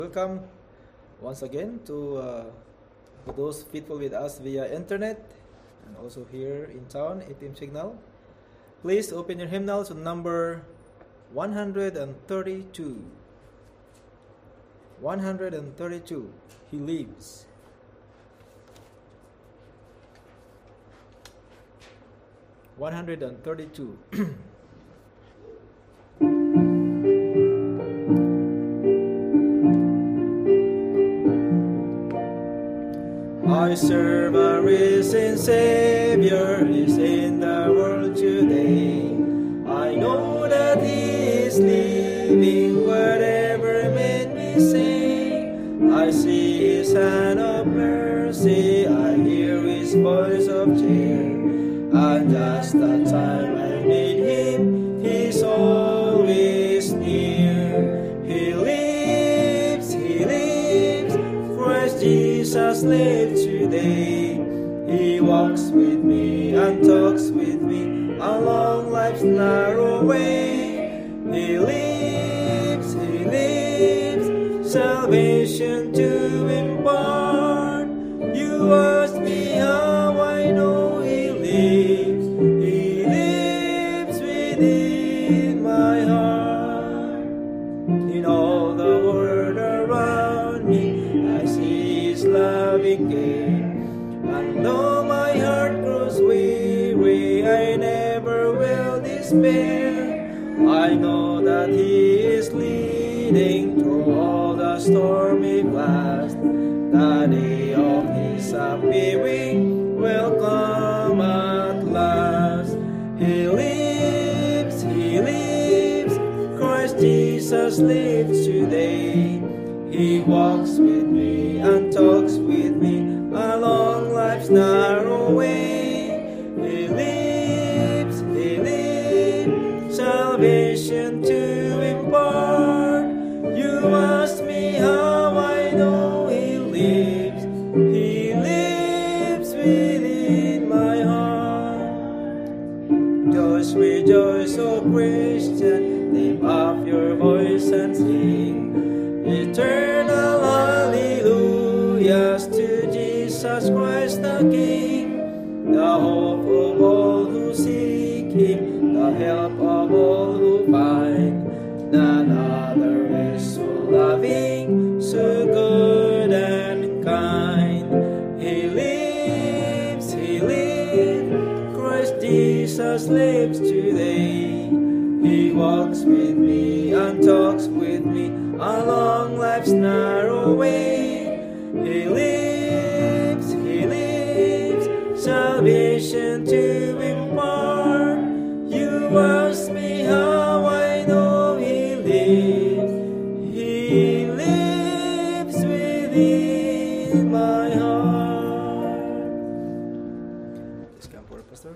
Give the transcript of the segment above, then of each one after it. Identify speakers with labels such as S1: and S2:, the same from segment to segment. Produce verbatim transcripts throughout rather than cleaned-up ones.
S1: Welcome once again to, uh, to those faithful with us via internet and also here in town, A P M Signal. Please open your hymnal to number one hundred thirty-two. one hundred thirty-two. He lives. one hundred thirty-two. I serve a risen Savior, is in the world today. I know that He is living, whatever men may say. I see His hand of mercy, I hear His voice of cheer. And just the time I need Him, He's always near. He lives, He lives, Christ Jesus lives today. He walks with me and talks with me along life's narrow way. He lives, He lives, salvation to impart. You ask me how I know He lives. He lives within my heart. In all the world around me, I see His loving care. And though my heart grows weary, I never will despair. I know that He is leading through all the stormy blast. The day of His appearing will come at last. He lives, He lives, Christ Jesus lives today. He walks with me and talks with me along life's narrow way. He lives, He lives, salvation to impart. You ask me how I know He lives. He lives within my heart. Just rejoice, O Christian, lift up your voice and sing eternal hallelujahs to Jesus Christ the King, the hope of all who seek Him, the help of all who find. None other is so loving, so good and kind. He lives, He lives, Christ Jesus lives today. He walks with me and talks with me along life's narrow way. He lives, He lives, salvation to impart. You ask me how I know He lives. He lives within my heart. Please come forward, Pastor.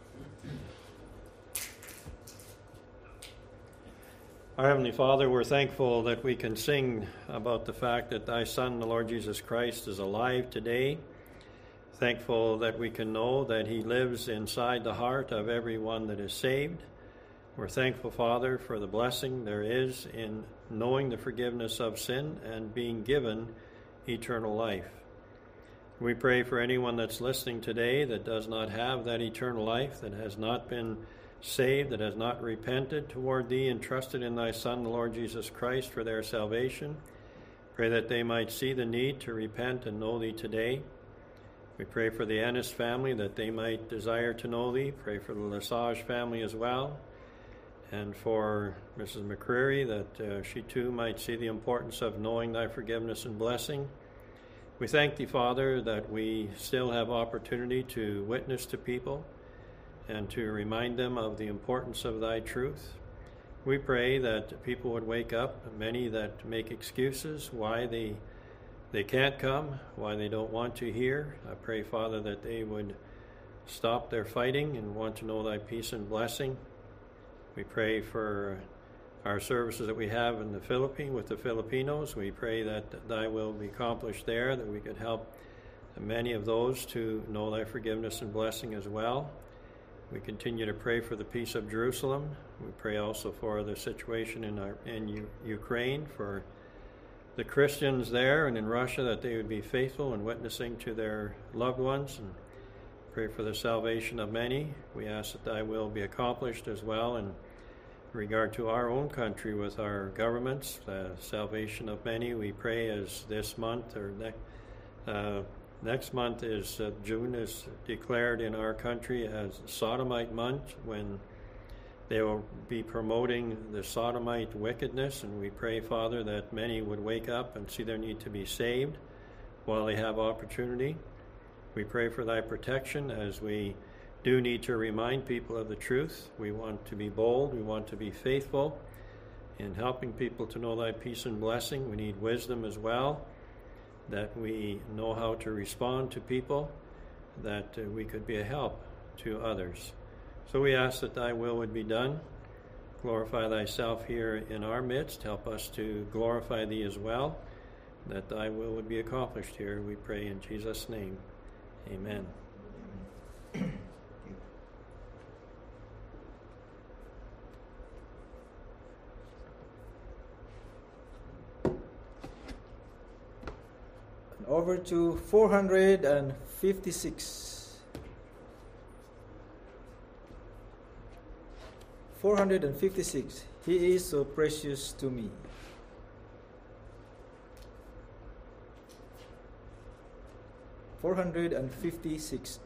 S2: Our Heavenly Father, we're thankful that we can sing about the fact that Thy Son, the Lord Jesus Christ, is alive today. Thankful that we can know that He lives inside the heart of everyone that is saved. We're thankful, Father, for the blessing there is in knowing the forgiveness of sin and being given eternal life. We pray for anyone that's listening today that does not have that eternal life, that has not been saved, that has not repented toward Thee and trusted in Thy Son, the Lord Jesus Christ, for their salvation. Pray that they might see the need to repent and know Thee today. We pray for the Ennis family, that they might desire to know Thee. Pray for the Lesage family as well. And for Missus McCreary, that uh, she too might see the importance of knowing Thy forgiveness and blessing. We thank Thee, Father, that we still have opportunity to witness to people and to remind them of the importance of Thy truth. We pray that people would wake up, many that make excuses why they they can't come, why they don't want to hear. I pray, Father, that they would stop their fighting and want to know Thy peace and blessing. We pray for our services that we have in the Philippines with the Filipinos. We pray that Thy will be accomplished there, that we could help many of those to know Thy forgiveness and blessing as well. We continue to pray for the peace of Jerusalem. We pray also for the situation in our, in U- Ukraine, for the Christians there and in Russia, that they would be faithful in witnessing to their loved ones, and pray for the salvation of many. We ask that thy will be accomplished as well in regard to our own country with our governments, the salvation of many. We pray as this month or ne- uh, next month is uh, June is declared in our country as Sodomite month, when they will be promoting the Sodomite wickedness, and we pray, Father, that many would wake up and see their need to be saved while they have opportunity. We pray for thy protection as we do need to remind people of the truth. We want to be bold. We want to be faithful in helping people to know thy peace and blessing. We need wisdom as well, that we know how to respond to people, that uh, we could be a help to others. So we ask that thy will would be done. Glorify thyself here in our midst. Help us to glorify thee as well, that thy will would be accomplished here. We pray in Jesus' name. Amen.
S1: Over to four hundred fifty-six. four hundred fifty-six. He is so precious to me. four hundred fifty-six.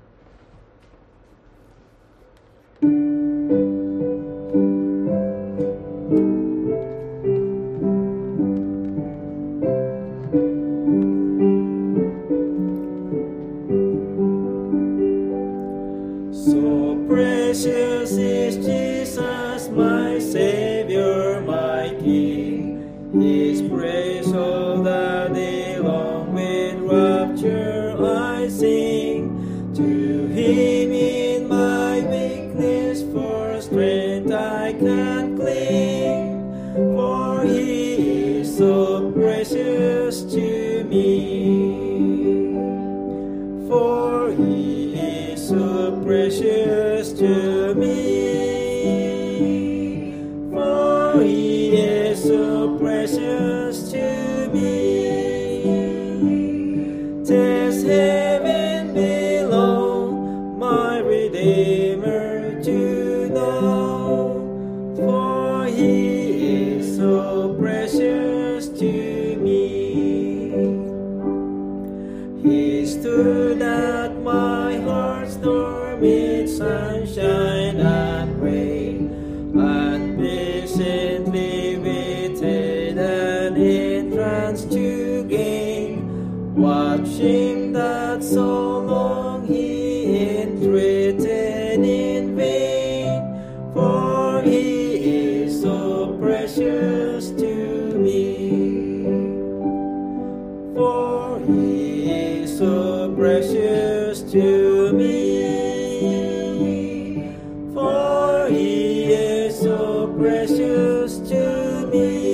S1: So precious is Jesus, my Savior, my King. His praise all the day long with rapture I sing. To Him in my weakness for strength I can cling. For He is so precious to me. For He is so precious to me. For He is so precious to me. 'Tis heaven below, my Redeemer to know. For He is so precious to me. He stood at my heart's door mid sunshine and rain, and patiently waited an entrance to gain. Watching that so long He entreated in vain. For He is so precious to me. For He is so precious to me. For He is so precious to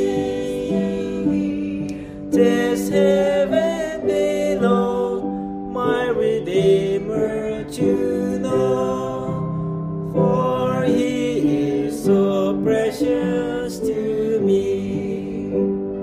S1: me. 'Tis heaven below, my Redeemer to know. For He is so precious to me.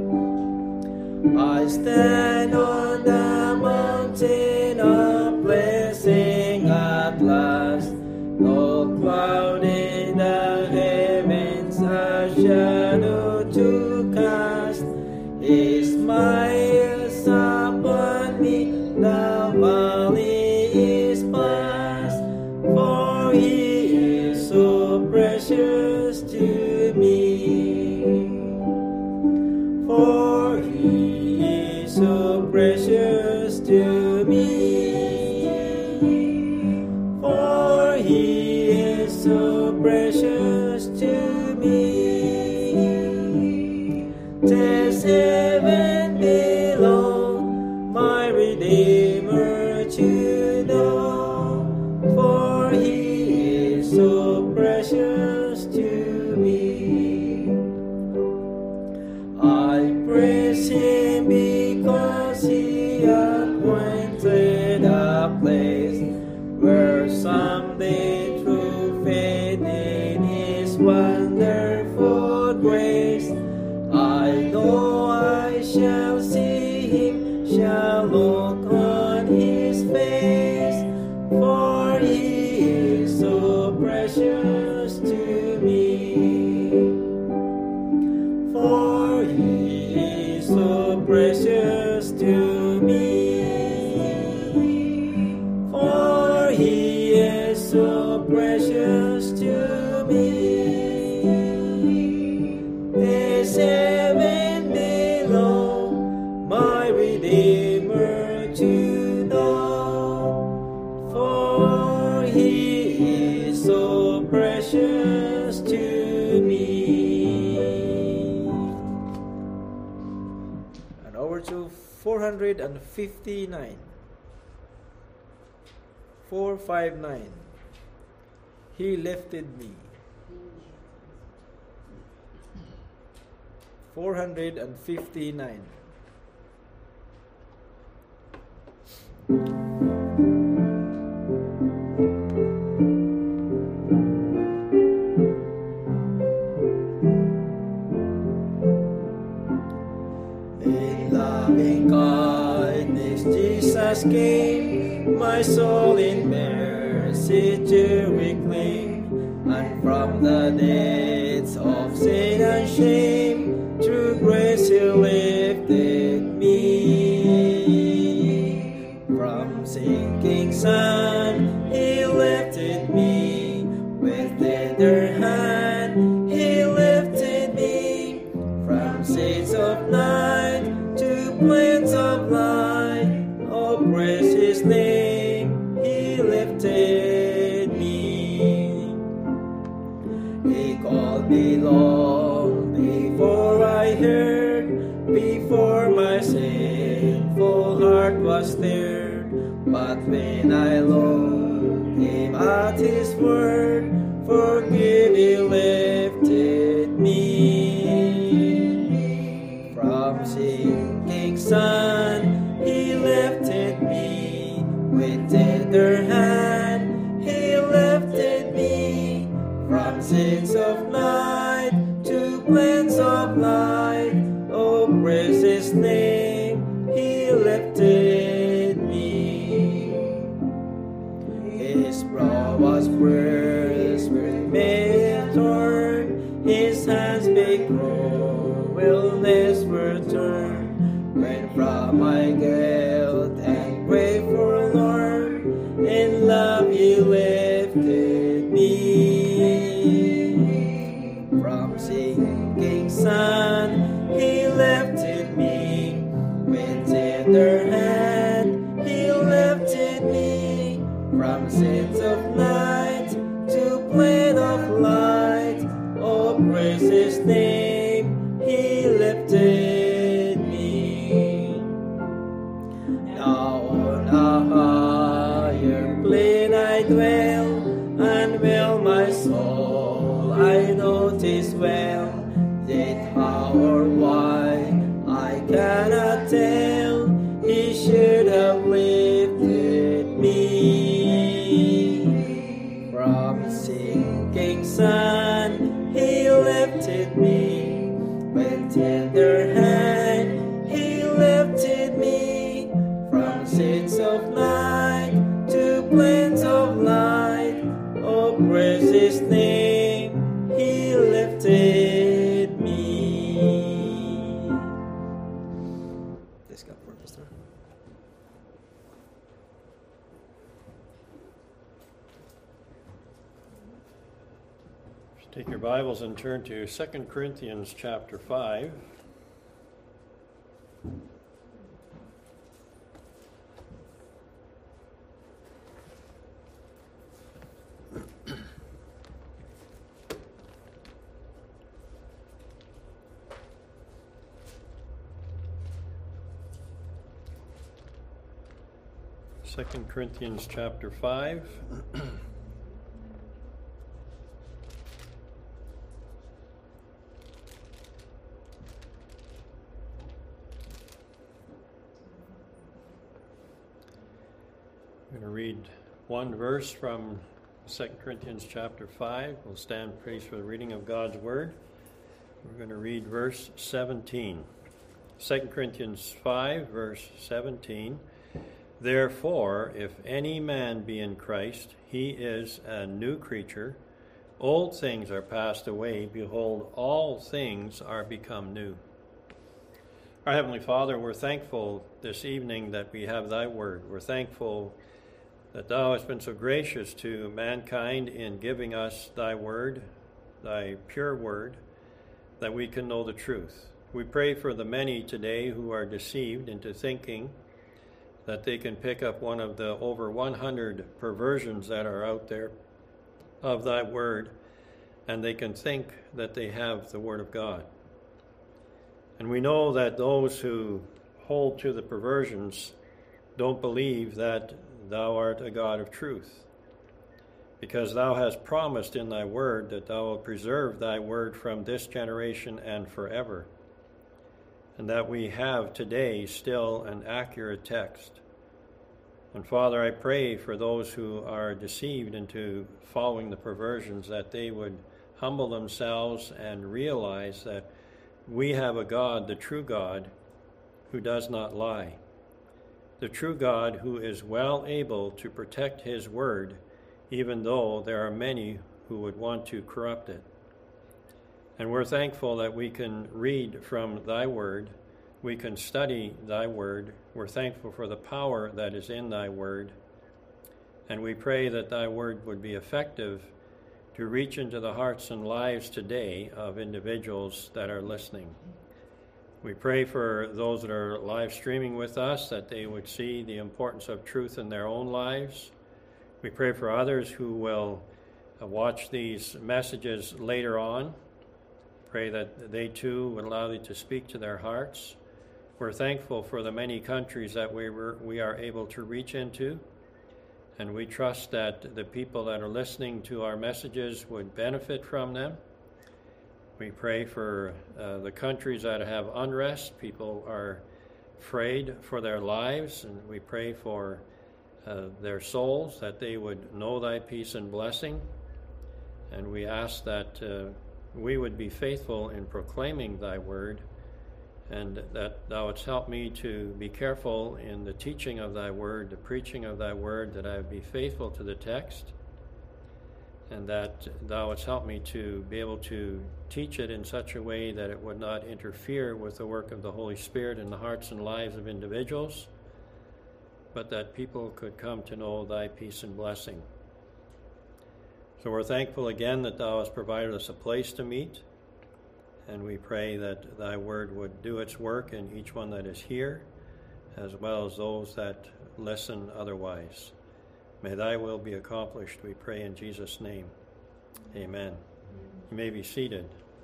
S1: I stand on the mountain of blessing at last. No cloud in the heavens a shadow to cast. His smiles upon me, the valley is past. For He is so precious to me. For He is so precious to me. For He is so precious to me. 'Tis heaven below, my Redeemer to know. For He is so precious to me. I praise Him because He appointed a place where someday through faith in His wonderful grace, I know I shall him shall look on his face, for he is so precious to me. For he is so precious to me. For he is so precious to me. There's heaven below, my Redeemer to know. For he is so precious to me. And over to four hundred fifty-nine. four fifty-nine. He lifted me. four hundred fifty-nine. In loving kindness Jesus came, my soul in mercy to reclaim, and from the depths of sin and shame, through grace he lifted me. From sinking sun he lifted me, with tender hand he lifted me, from shades of night to plains of light. Oh, praise his name, he lifted me. He called me long before I heard, before my sinful heart was stirred. But when I looked him at his word, forgive he lifted me. From sinking sun he lifted me, with tender hand he lifted me, from sins of night to plains of light. Oh, praise his name, he lifted me. His brow was bruised with many thorn, his hands big cruelness were turned. When from my guilt and grave forlorn, in love he lifted me. From sinking sun he lifted me, with tender hand he lifted me, from sins of night to plain of light. Oh, praise his name, he lifted me. Now on a higher plane I dwell, and well my soul I notice well, yet how or why I cannot tell, he should have lifted me. From sinking sun he lifted me, with tender hand he lifted me, from sins of night to plains of light. Oh, praise his name, he lifted me. Let's go for Pastor.
S2: Take your Bibles and turn to Second Corinthians chapter five. Second Corinthians chapter five. I'm going to read one verse from Second Corinthians chapter five. We'll stand praise for the reading of God's Word. We're going to read verse seventeen. Second Corinthians five, verse seventeen. Therefore, if any man be in Christ, he is a new creature. Old things are passed away. Behold, all things are become new. Our Heavenly Father, we're thankful this evening that we have Thy Word. We're thankful that Thou hast been so gracious to mankind in giving us Thy Word, Thy pure Word, that we can know the truth. We pray for the many today who are deceived into thinking that they can pick up one of the over one hundred perversions that are out there of Thy Word, and they can think that they have the Word of God. And we know that those who hold to the perversions don't believe that Thou art a God of truth, because Thou hast promised in Thy Word that Thou wilt preserve Thy Word from this generation and forever, and that we have today still an accurate text. And Father, I pray for those who are deceived into following the perversions, that they would humble themselves and realize that we have a God, the true God, who does not lie, the true God who is well able to protect His Word, even though there are many who would want to corrupt it. And we're thankful that we can read from Thy Word, we can study Thy Word. We're thankful for the power that is in Thy Word. And we pray that Thy Word would be effective to reach into the hearts and lives today of individuals that are listening. We pray for those that are live streaming with us, that they would see the importance of truth in their own lives. We pray for others who will watch these messages later on. Pray that they too would allow Thee to speak to their hearts. We're thankful for the many countries that we were, we are able to reach into, and we trust that the people that are listening to our messages would benefit from them. We pray for uh, the countries that have unrest. People are afraid for their lives, and we pray for uh, their souls, that they would know Thy peace and blessing. And we ask that uh, we would be faithful in proclaiming Thy Word, and that Thou wouldst help me to be careful in the teaching of Thy Word, the preaching of Thy Word, that I would be faithful to the text, and that Thou wouldst help me to be able to teach it in such a way that it would not interfere with the work of the Holy Spirit in the hearts and lives of individuals, but that people could come to know Thy peace and blessing. So we're thankful again that Thou hast provided us a place to meet, and we pray that Thy Word would do its work in each one that is here, as well as those that listen otherwise. May Thy will be accomplished, we pray in Jesus' name. Amen. You may be seated.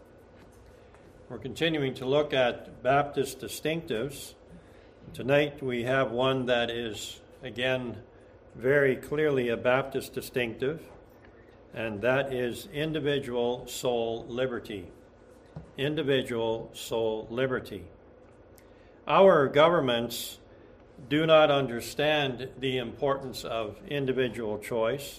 S2: We're continuing to look at Baptist distinctives. Tonight we have one that is, again, very clearly a Baptist distinctive, and that is individual soul liberty. Individual soul liberty. Our governments do not understand the importance of individual choice.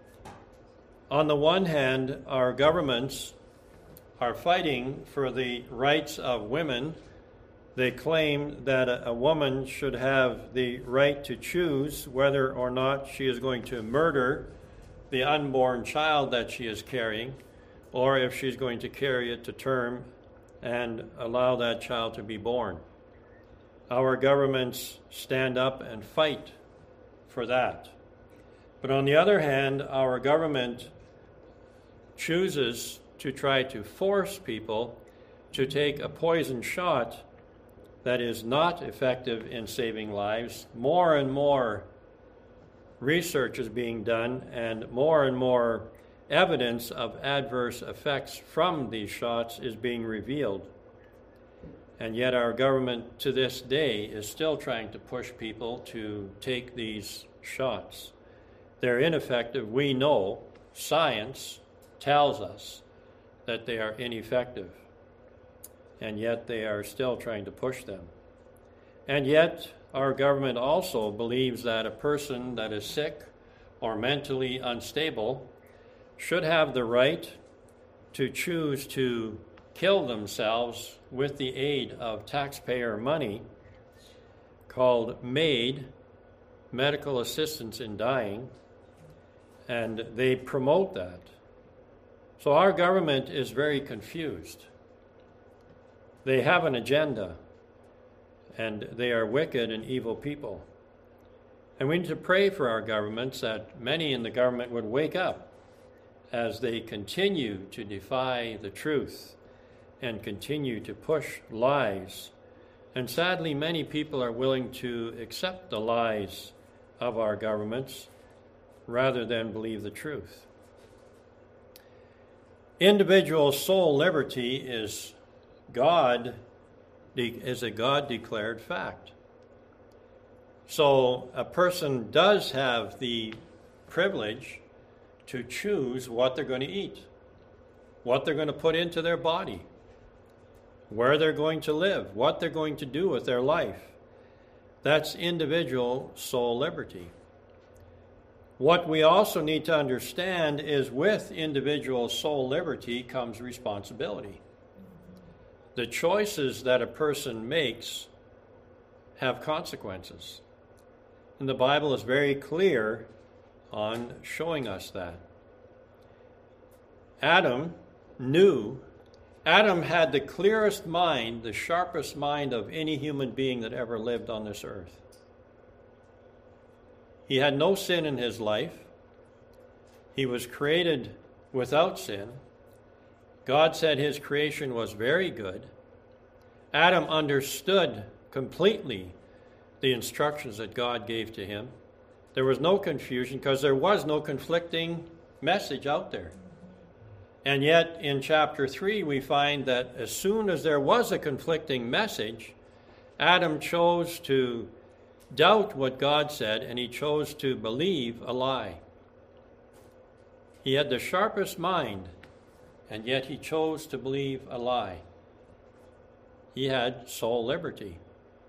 S2: On the one hand, our governments are fighting for the rights of women. They claim that a, a woman should have the right to choose whether or not she is going to murder the unborn child that she is carrying, or if she's going to carry it to term and allow that child to be born. Our governments stand up and fight for that. But on the other hand, our government chooses to try to force people to take a poison shot that is not effective in saving lives. More and more research is being done, and more and more evidence of adverse effects from these shots is being revealed. And yet our government to this day is still trying to push people to take these shots. They're ineffective. We know, science tells us that they are ineffective. And yet they are still trying to push them. And yet our government also believes that a person that is sick or mentally unstable should have the right to choose to kill themselves with the aid of taxpayer money, called MAID, Medical Assistance in Dying, and they promote that. So our government is very confused. They have an agenda, and they are wicked and evil people. And we need to pray for our governments, that many in the government would wake up as they continue to defy the truth and continue to push lies. And sadly, many people are willing to accept the lies of our governments rather than believe the truth. Individual soul liberty is God is a God-declared fact. So a person does have the privilege to choose what they're going to eat, what they're going to put into their body, where they're going to live, what they're going to do with their life. That's individual soul liberty. What we also need to understand is with individual soul liberty comes responsibility. The choices that a person makes have consequences. And the Bible is very clear on showing us that. Adam knew, Adam had the clearest mind, the sharpest mind of any human being that ever lived on this earth. He had no sin in his life. He was created without sin. God said his creation was very good. Adam understood completely the instructions that God gave to him. There was no confusion because there was no conflicting message out there. And yet in chapter three we find that as soon as there was a conflicting message, Adam chose to doubt what God said, and he chose to believe a lie. He had the sharpest mind, and yet he chose to believe a lie. He had soul liberty.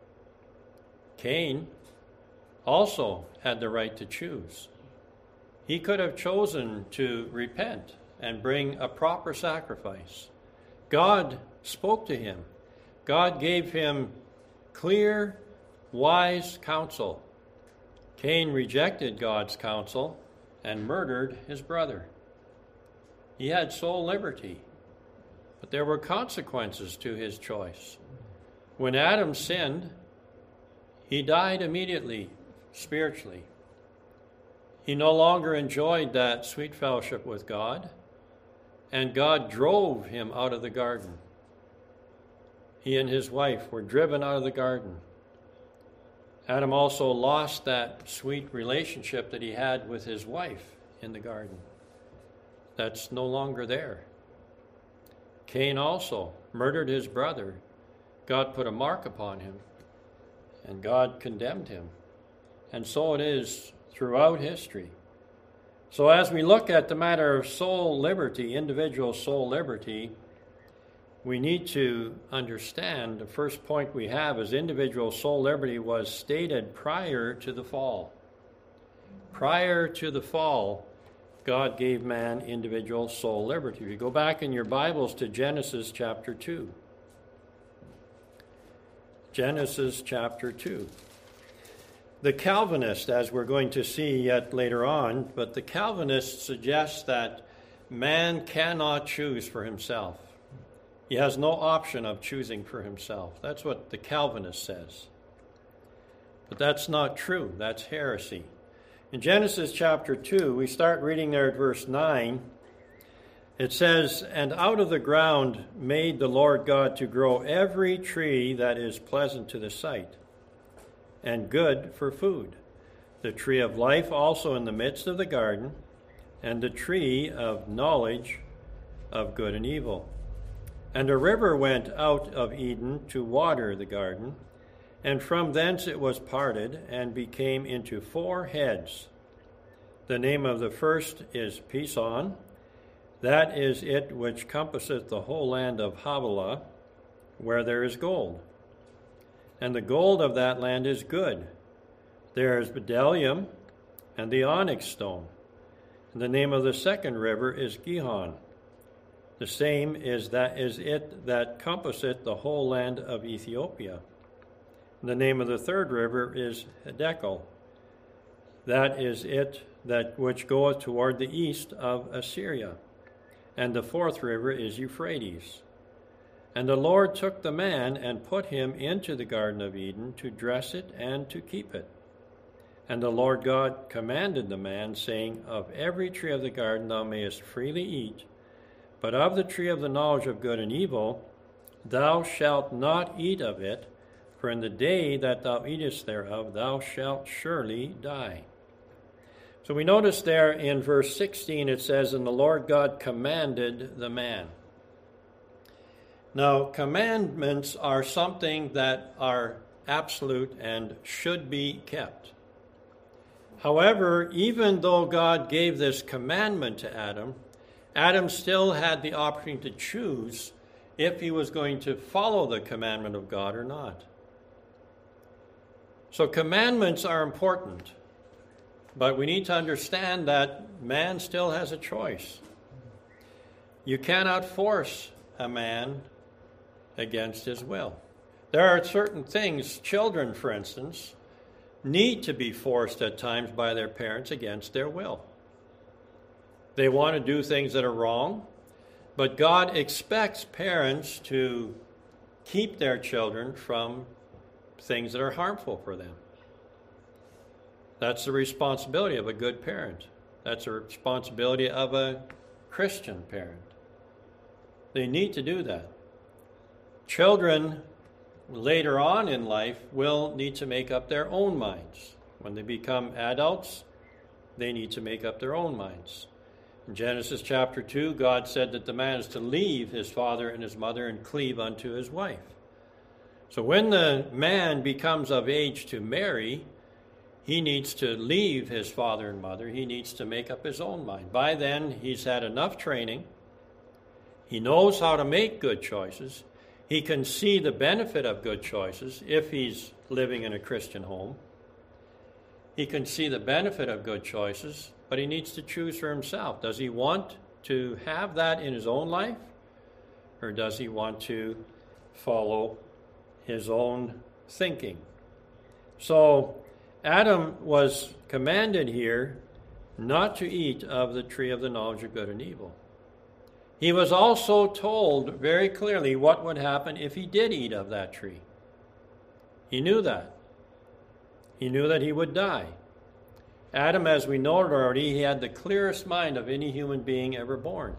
S2: Cain also had the right to choose. He could have chosen to repent and bring a proper sacrifice. God spoke to him. God gave him clear, wise counsel. Cain rejected God's counsel and murdered his brother. He had soul liberty, but there were consequences to his choice. When Adam sinned, he died immediately, spiritually. He no longer enjoyed that sweet fellowship with God, and God drove him out of the garden. He and his wife were driven out of the garden. Adam also lost that sweet relationship that he had with his wife in the garden. That's no longer there. Cain also murdered his brother. God put a mark upon him, and God condemned him. And so it is throughout history. So as we look at the matter of soul liberty, individual soul liberty, we need to understand the first point we have is individual soul liberty was stated prior to the fall. Prior to the fall, God gave man individual soul liberty. If you go back in your Bibles to Genesis chapter two. Genesis chapter two. The Calvinist, as we're going to see yet later on, but the Calvinist suggests that man cannot choose for himself. He has no option of choosing for himself. That's what the Calvinist says. But that's not true. That's heresy. In Genesis chapter two, we start reading there at verse nine. It says, "And out of the ground made the Lord God to grow every tree that is pleasant to the sight, and good for food, the tree of life also in the midst of the garden, and the tree of knowledge of good and evil. And a river went out of Eden to water the garden, and from thence it was parted, and became into four heads. The name of the first is Pison, that is it which compasseth the whole land of Havilah, where there is gold. And the gold of that land is good. There is bdellium, and the onyx stone. And the name of the second river is Gihon. The same is that is it that compasseth the whole land of Ethiopia. The name of the third river is Hiddekel. That is it that which goeth toward the east of Assyria. And the fourth river is Euphrates. And the Lord took the man and put him into the Garden of Eden to dress it and to keep it. And the Lord God commanded the man, saying, Of every tree of the garden thou mayest freely eat, but of the tree of the knowledge of good and evil thou shalt not eat of it, for in the day that thou eatest thereof thou shalt surely die. So we notice there in verse sixteen it says, And the Lord God commanded the man. Now, commandments are something that are absolute and should be kept. However, even though God gave this commandment to Adam, Adam still had the opportunity to choose if he was going to follow the commandment of God or not. So commandments are important, but we need to understand that man still has a choice. You cannot force a man against his will. There are certain things, children, for instance, need to be forced at times by their parents against their will. They want to do things that are wrong, but God expects parents to keep their children from things that are harmful for them. That's the responsibility of a good parent. That's the responsibility of a Christian parent. They need to do that. Children later on in life will need to make up their own minds. When they become adults, they need to make up their own minds. In Genesis chapter two, God said that the man is to leave his father and his mother and cleave unto his wife. So when the man becomes of age to marry, he needs to leave his father and mother. He needs to make up his own mind. By then, he's had enough training. He knows how to make good choices. He can see the benefit of good choices if he's living in a Christian home. He can see the benefit of good choices, but he needs to choose for himself. Does he want to have that in his own life, or does he want to follow his own thinking? So Adam was commanded here not to eat of the tree of the knowledge of good and evil. He was also told very clearly what would happen if he did eat of that tree. He knew that. He knew that he would die. Adam, as we noted already, he had the clearest mind of any human being ever born.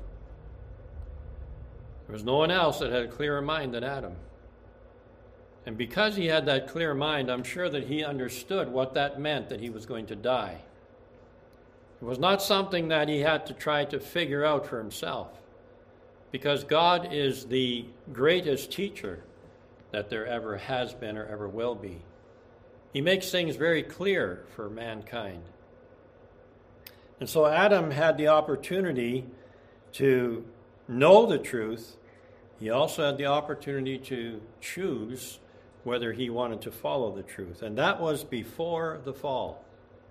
S2: There was no one else that had a clearer mind than Adam. And because he had that clear mind, I'm sure that he understood what that meant, that he was going to die. It was not something that he had to try to figure out for himself, because God is the greatest teacher that there ever has been or ever will be. He makes things very clear for mankind. And so Adam had the opportunity to know the truth. He also had the opportunity to choose whether he wanted to follow the truth. And that was before the fall.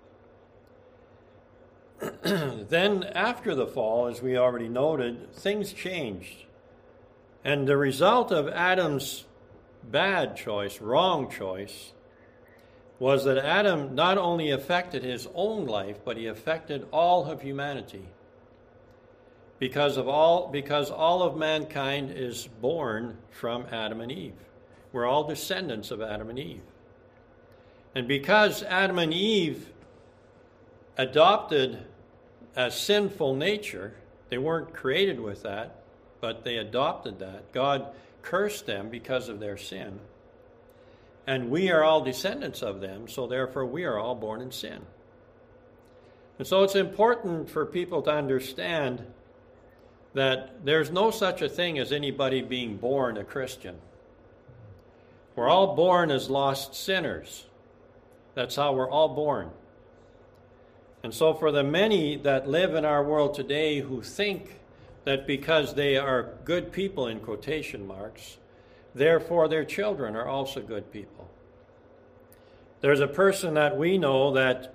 S2: Then after the fall, as we already noted, things changed. And the result of Adam's bad choice, wrong choice, was that Adam not only affected his own life, but he affected all of humanity. Because of all because all of mankind is born from Adam and Eve. We're all descendants of Adam and Eve. And because Adam and Eve adopted a sinful nature, they weren't created with that, but they adopted that. God cursed them because of their sin. And we are all descendants of them, so therefore we are all born in sin. And so it's important for people to understand that there's no such a thing as anybody being born a Christian. We're all born as lost sinners. That's how we're all born. And so for the many that live in our world today who think that because they are good people, in quotation marks, therefore their children are also good people. There's a person that we know that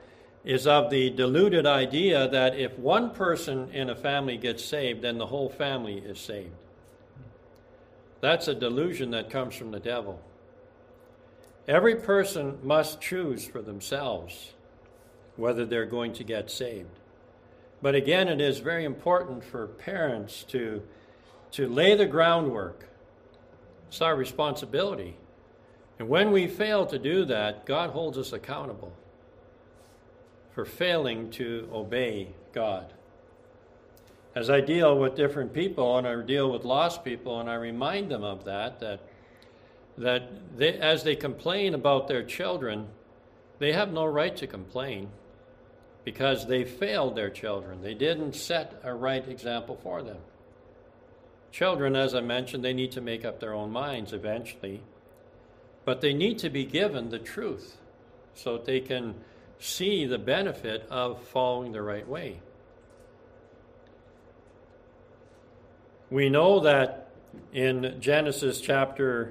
S2: is of the deluded idea that if one person in a family gets saved, then the whole family is saved. That's a delusion that comes from the devil. Every person must choose for themselves whether they're going to get saved. But again, it is very important for parents to, to lay the groundwork. It's our responsibility. And when we fail to do that, God holds us accountable for failing to obey God. As I deal with different people and I deal with lost people and I remind them of that, that, that they, as they complain about their children, they have no right to complain because they failed their children. They didn't set a right example for them. Children, as I mentioned, they need to make up their own minds eventually, but they need to be given the truth so that they can see the benefit of following the right way. We know that in Genesis chapter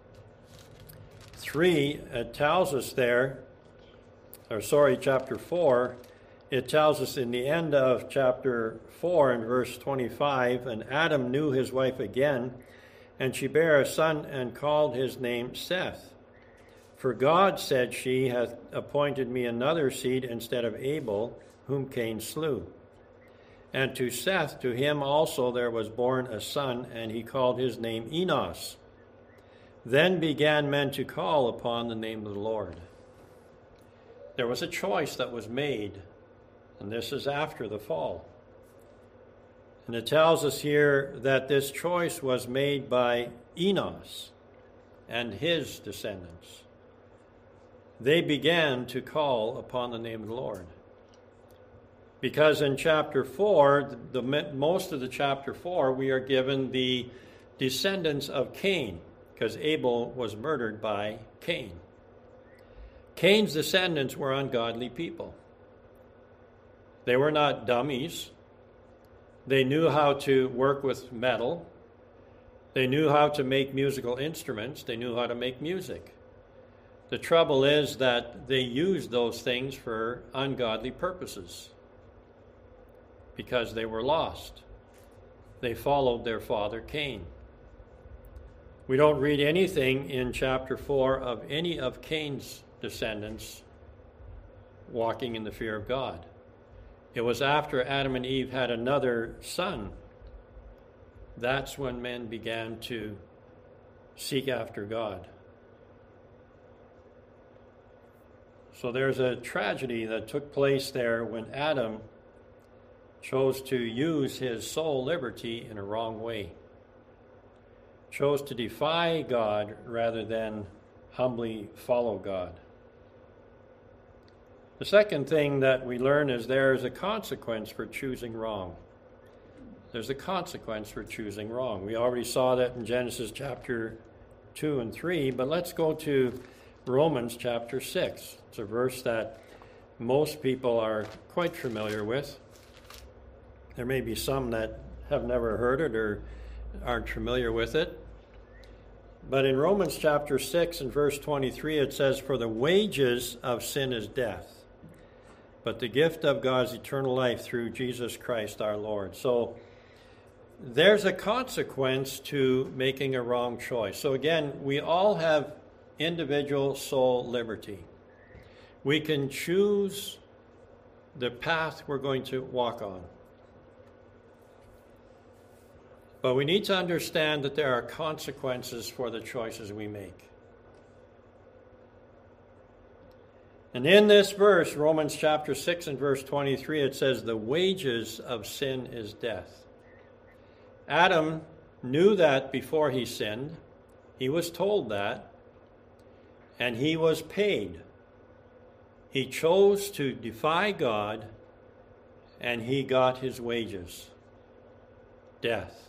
S2: three, it tells us there, or sorry, chapter four, it tells us in the end of chapter four in verse twenty-five, and Adam knew his wife again, and she bare a son and called his name Seth. For God, said she, hath appointed me another seed instead of Abel, whom Cain slew. And to Seth, to him also there was born a son, and he called his name Enos. Then began men to call upon the name of the Lord. There was a choice that was made, and this is after the fall. And it tells us here that this choice was made by Enos and his descendants. They began to call upon the name of the Lord. Because in chapter four, the, the most of the chapter four, we are given the descendants of Cain, because Abel was murdered by Cain. Cain's descendants were ungodly people. They were not dummies. They knew how to work with metal. They knew how to make musical instruments. They knew how to make music. The trouble is that they used those things for ungodly purposes because they were lost. They followed their father Cain. We don't read anything in chapter four of any of Cain's descendants walking in the fear of God. It was after Adam and Eve had another son. That's when men began to seek after God. So there's a tragedy that took place there when Adam chose to use his soul liberty in a wrong way. Chose to defy God rather than humbly follow God. The second thing that we learn is there is a consequence for choosing wrong. There's a consequence for choosing wrong. We already saw that in Genesis chapter two and three, but let's go to Romans chapter six. It's a verse that most people are quite familiar with. There may be some that have never heard it or aren't familiar with it. But in Romans chapter six and verse twenty-three, it says, "For the wages of sin is death, but the gift of God is eternal life through Jesus Christ our Lord." So there's a consequence to making a wrong choice. So again, we all have individual soul liberty. We can choose the path we're going to walk on. But we need to understand that there are consequences for the choices we make. And in this verse, Romans chapter six and verse twenty-three, it says, "The wages of sin is death." Adam knew that before he sinned. He was told that. And he was paid. He chose to defy God, and he got his wages. Death.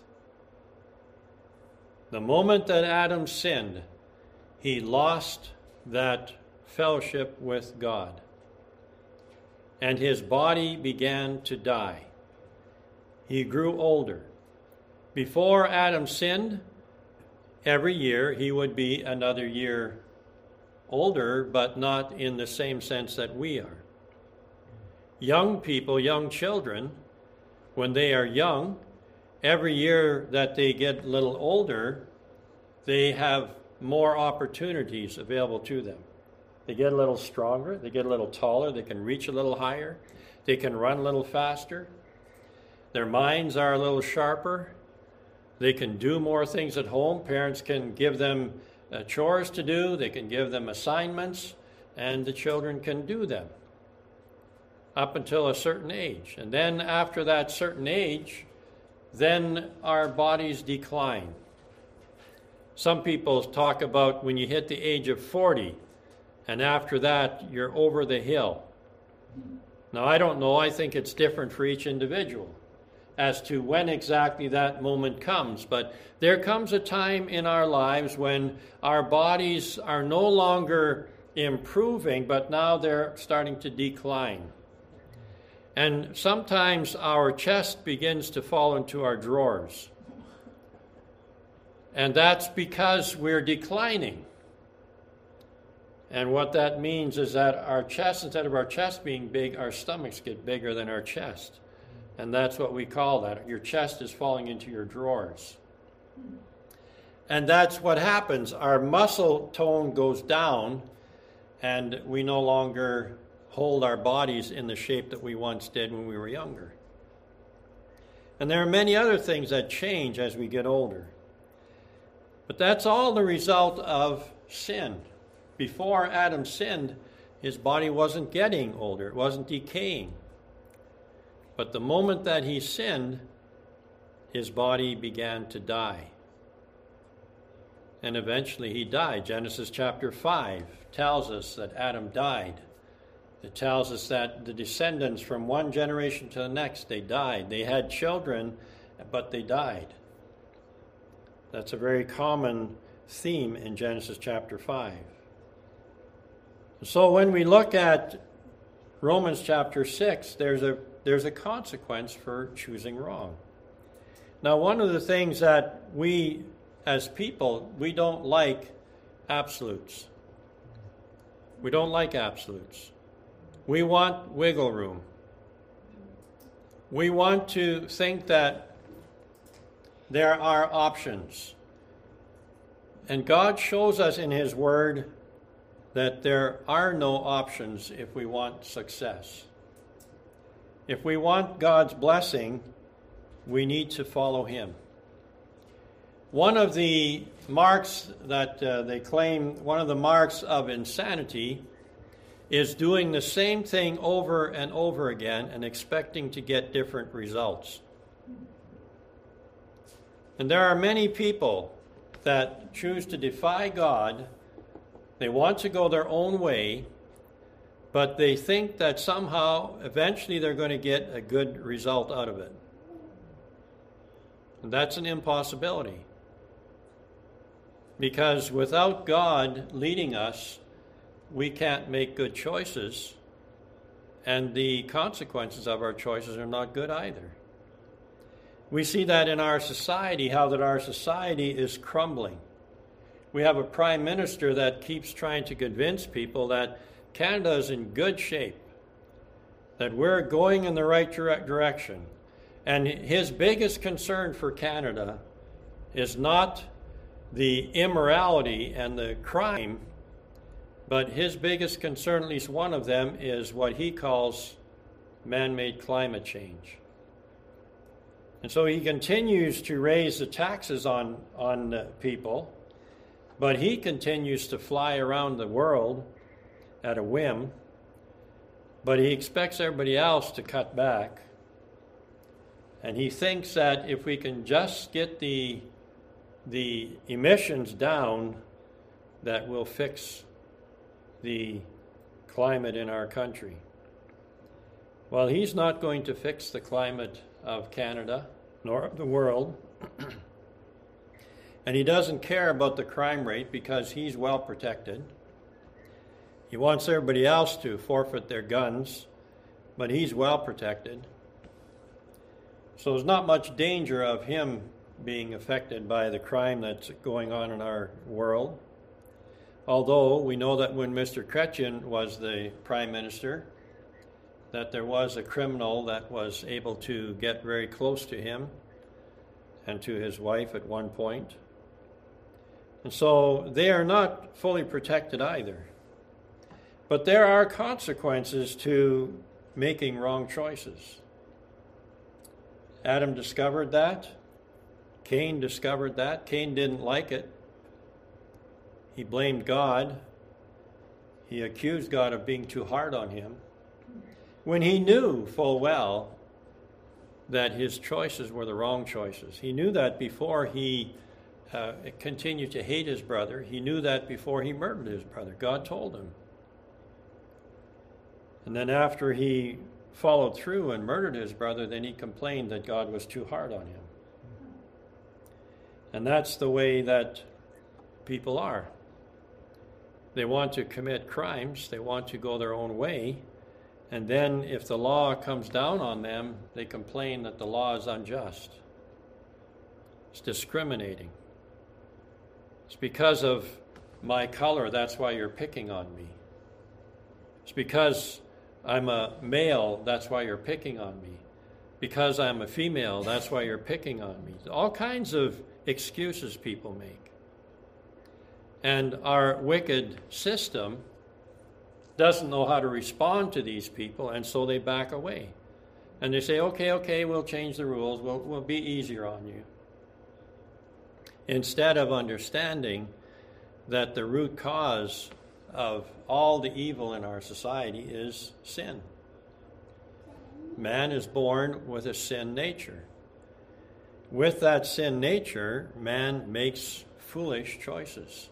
S2: The moment that Adam sinned, he lost that fellowship with God. And his body began to die. He grew older. Before Adam sinned, every year he would be another year older, but not in the same sense that we are. young people, young children, when they are young, every year that they get a little older, they have more opportunities available to them. They get a little stronger, they get a little taller, they can reach a little higher, they can run a little faster, their minds are a little sharper, they can do more things at home. Parents can give them uh, chores to do, they can give them assignments, and the children can do them up until a certain age. And then after that certain age, then our bodies decline. Some people talk about when you hit the age of forty, and after that, you're over the hill. Now, I don't know. I think it's different for each individual as to when exactly that moment comes. But there comes a time in our lives when our bodies are no longer improving, but now they're starting to decline. And sometimes our chest begins to fall into our drawers. And that's because we're declining. And what that means is that our chest, instead of our chest being big, our stomachs get bigger than our chest. And that's what we call that. Your chest is falling into your drawers. And that's what happens. Our muscle tone goes down, and we no longer hold our bodies in the shape that we once did when we were younger. And there are many other things that change as we get older. But that's all the result of sin. Before Adam sinned, his body wasn't getting older. It wasn't decaying. But the moment that he sinned, his body began to die. And eventually he died. Genesis chapter five tells us that Adam died. It tells us that the descendants from one generation to the next, they died. They had children, but they died. That's a very common theme in Genesis chapter five. So when we look at Romans chapter six, there's a there's a consequence for choosing wrong. Now, one of the things that we as people, we don't like absolutes. We don't like absolutes. We want wiggle room. We want to think that there are options. And God shows us in His Word that there are no options if we want success. If we want God's blessing, we need to follow Him. One of the marks that uh, they claim, one of the marks of insanity is doing the same thing over and over again and expecting to get different results. And there are many people that choose to defy God. They want to go their own way, but they think that somehow, eventually, they're going to get a good result out of it. And that's an impossibility. Because without God leading us, we can't make good choices, and the consequences of our choices are not good either. We see that in our society, how that our society is crumbling. We have a prime minister that keeps trying to convince people that Canada is in good shape, that we're going in the right dire- direction. And his biggest concern for Canada is not the immorality and the crime, but his biggest concern, at least one of them, is what he calls man-made climate change. And so he continues to raise the taxes on, on uh, people, but he continues to fly around the world at a whim, but he expects everybody else to cut back. And he thinks that if we can just get the, the emissions down, that will fix the climate in our country. Well, he's not going to fix the climate of Canada, nor of the world. And he doesn't care about the crime rate because he's well protected. He wants everybody else to forfeit their guns, but he's well protected. So there's not much danger of him being affected by the crime that's going on in our world. Although we know that when Mister Chrétien was the Prime Minister, that there was a criminal that was able to get very close to him and to his wife at one point. And so they are not fully protected either. But there are consequences to making wrong choices. Adam discovered that. Cain discovered that. Cain didn't like it. He blamed God. He accused God of being too hard on him, when he knew full well that his choices were the wrong choices. He knew that before he uh, continued to hate his brother. He knew that before he murdered his brother. God told him. And then after he followed through and murdered his brother, then he complained that God was too hard on him. And that's the way that people are. They want to commit crimes. They want to go their own way. And then if the law comes down on them, they complain that the law is unjust. It's discriminating. It's because of my color, that's why you're picking on me. It's because I'm a male, that's why you're picking on me. Because I'm a female, that's why you're picking on me. All kinds of excuses people make. And our wicked system doesn't know how to respond to these people, and so they back away. And they say, okay, okay, we'll change the rules, we'll, we'll be easier on you. Instead of understanding that the root cause of all the evil in our society is sin. Man is born with a sin nature. With that sin nature, man makes foolish choices.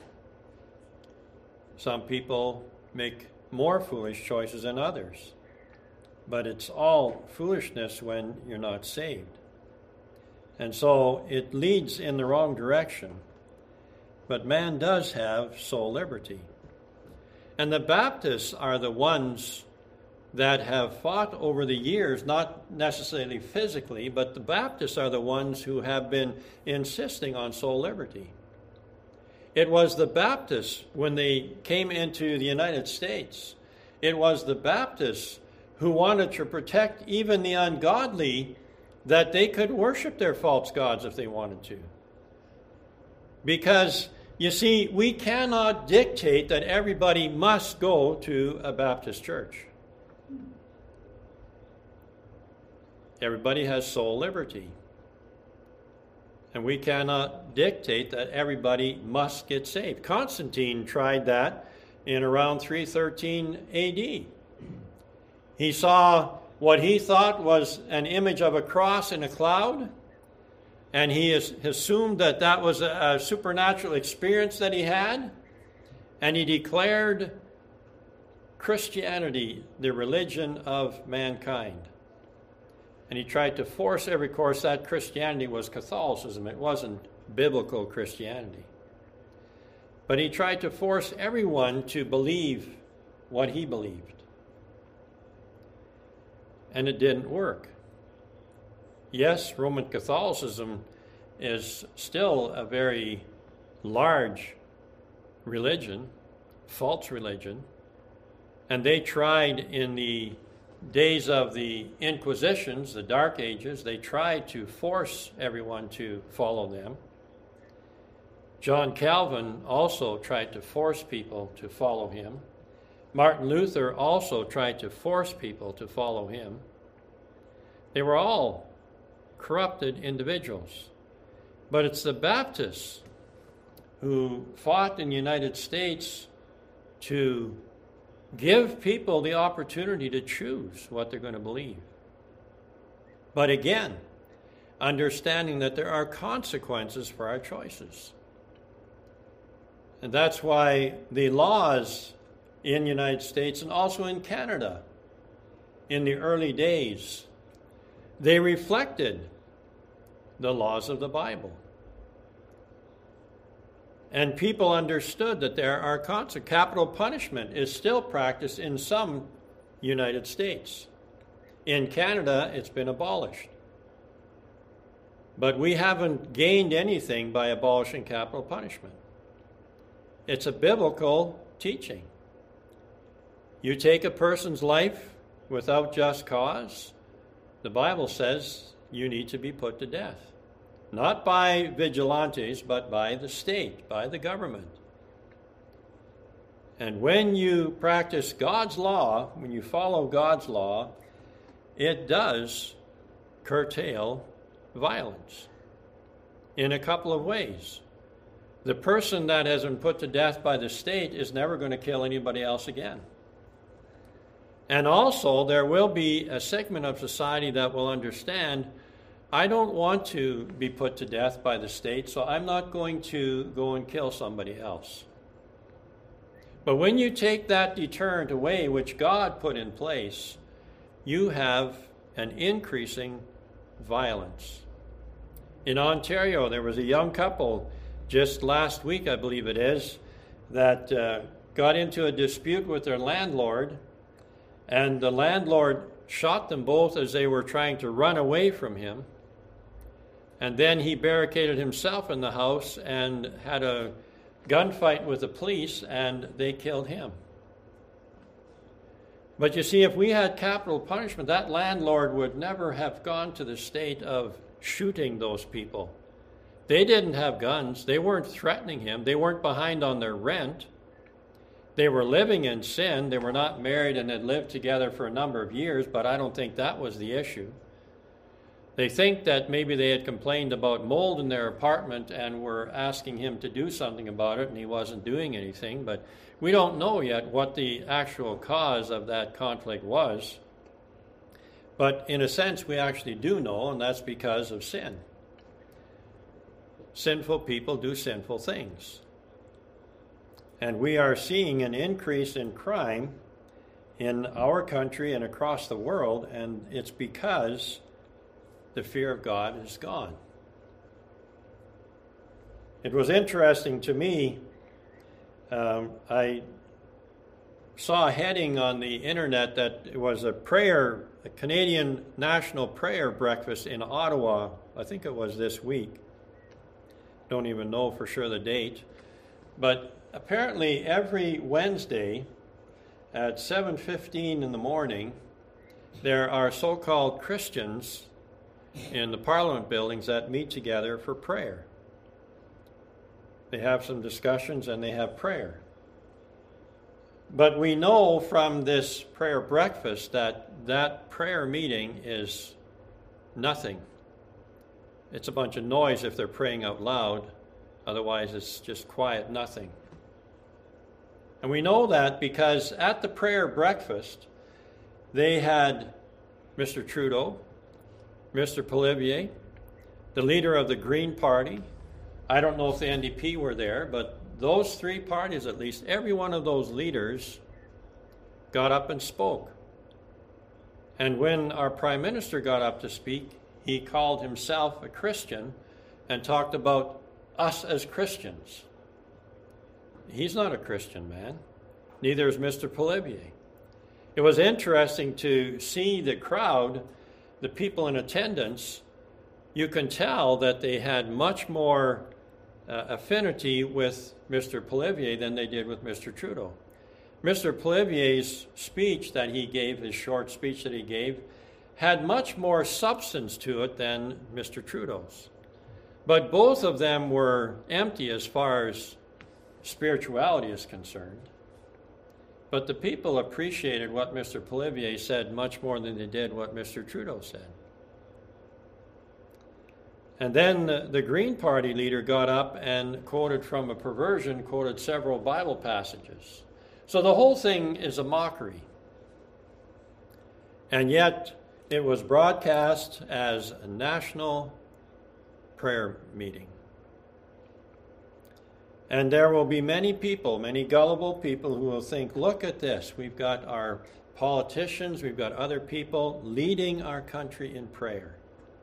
S2: Some people make more foolish choices than others, but it's all foolishness when you're not saved. And so it leads in the wrong direction. But man does have soul liberty. And the Baptists are the ones that have fought over the years, not necessarily physically, but the Baptists are the ones who have been insisting on soul liberty. It was the Baptists, when they came into the United States, it was the Baptists who wanted to protect even the ungodly, that they could worship their false gods if they wanted to. Because, you see, we cannot dictate that everybody must go to a Baptist church. Everybody has soul liberty. And we cannot dictate that everybody must get saved. Constantine tried that in around three thirteen A D. He saw what he thought was an image of a cross in a cloud, and he assumed that that was a supernatural experience that he had, and he declared Christianity the religion of mankind. And he tried to force every course that Christianity was Catholicism. It wasn't biblical Christianity. But he tried to force everyone to believe what he believed. And it didn't work. Yes, Roman Catholicism is still a very large religion, false religion, and they tried in the days of the Inquisitions, the Dark Ages, they tried to force everyone to follow them. John Calvin also tried to force people to follow him. Martin Luther also tried to force people to follow him. They were all corrupted individuals. But it's the Baptists who fought in the United States to give people the opportunity to choose what they're going to believe. But again, understanding that there are consequences for our choices. And that's why the laws in the United States and also in Canada in the early days, they reflected the laws of the Bible. And people understood that there are consequences. Capital punishment is still practiced in some United States. In Canada, it's been abolished. But we haven't gained anything by abolishing capital punishment. It's a biblical teaching. You take a person's life without just cause, the Bible says you need to be put to death. Not by vigilantes, but by the state, by the government. And when you practice God's law, when you follow God's law, it does curtail violence in a couple of ways. The person that has been put to death by the state is never going to kill anybody else again. And also, there will be a segment of society that will understand, I don't want to be put to death by the state, so I'm not going to go and kill somebody else. But when you take that deterrent away, which God put in place, you have an increasing violence. In Ontario, there was a young couple just last week, I believe it is, that uh, got into a dispute with their landlord, and the landlord shot them both as they were trying to run away from him. And then he barricaded himself in the house and had a gunfight with the police, and they killed him. But you see, if we had capital punishment, that landlord would never have gone to the state of shooting those people. They didn't have guns. They weren't threatening him. They weren't behind on their rent. They were living in sin. They were not married and had lived together for a number of years, but I don't think that was the issue. They think that maybe they had complained about mold in their apartment and were asking him to do something about it, and he wasn't doing anything. But we don't know yet what the actual cause of that conflict was. But in a sense, we actually do know, and that's because of sin. Sinful people do sinful things. And we are seeing an increase in crime in our country and across the world, and it's because the fear of God is gone. It was interesting to me. Um, I saw a heading on the internet that it was a prayer, a Canadian National Prayer Breakfast in Ottawa. I think it was this week. Don't even know for sure the date. But apparently every Wednesday at seven fifteen in the morning, there are so-called Christians in the Parliament buildings that meet together for prayer. They have some discussions and they have prayer. But we know from this prayer breakfast that that prayer meeting is nothing. It's a bunch of noise if they're praying out loud. Otherwise, it's just quiet nothing. And we know that because at the prayer breakfast, they had Mister Trudeau, Mister Poilievre, the leader of the Green Party. I don't know if the N D P were there, but those three parties, at least, every one of those leaders got up and spoke. And when our Prime Minister got up to speak, he called himself a Christian and talked about us as Christians. He's not a Christian man. Neither is Mister Poilievre. It was interesting to see the crowd, the people in attendance. You can tell that they had much more uh, affinity with Mister Poilievre than they did with Mister Trudeau. Mister Poilievre's speech that he gave, his short speech that he gave, had much more substance to it than Mister Trudeau's. But both of them were empty as far as spirituality is concerned. But the people appreciated what Mister Poilievre said much more than they did what Mister Trudeau said. And then the, the Green Party leader got up and quoted from a perversion, quoted several Bible passages. So the whole thing is a mockery. And yet it was broadcast as a national prayer meeting. And there will be many people, many gullible people who will think, look at this. We've got our politicians, we've got other people leading our country in prayer.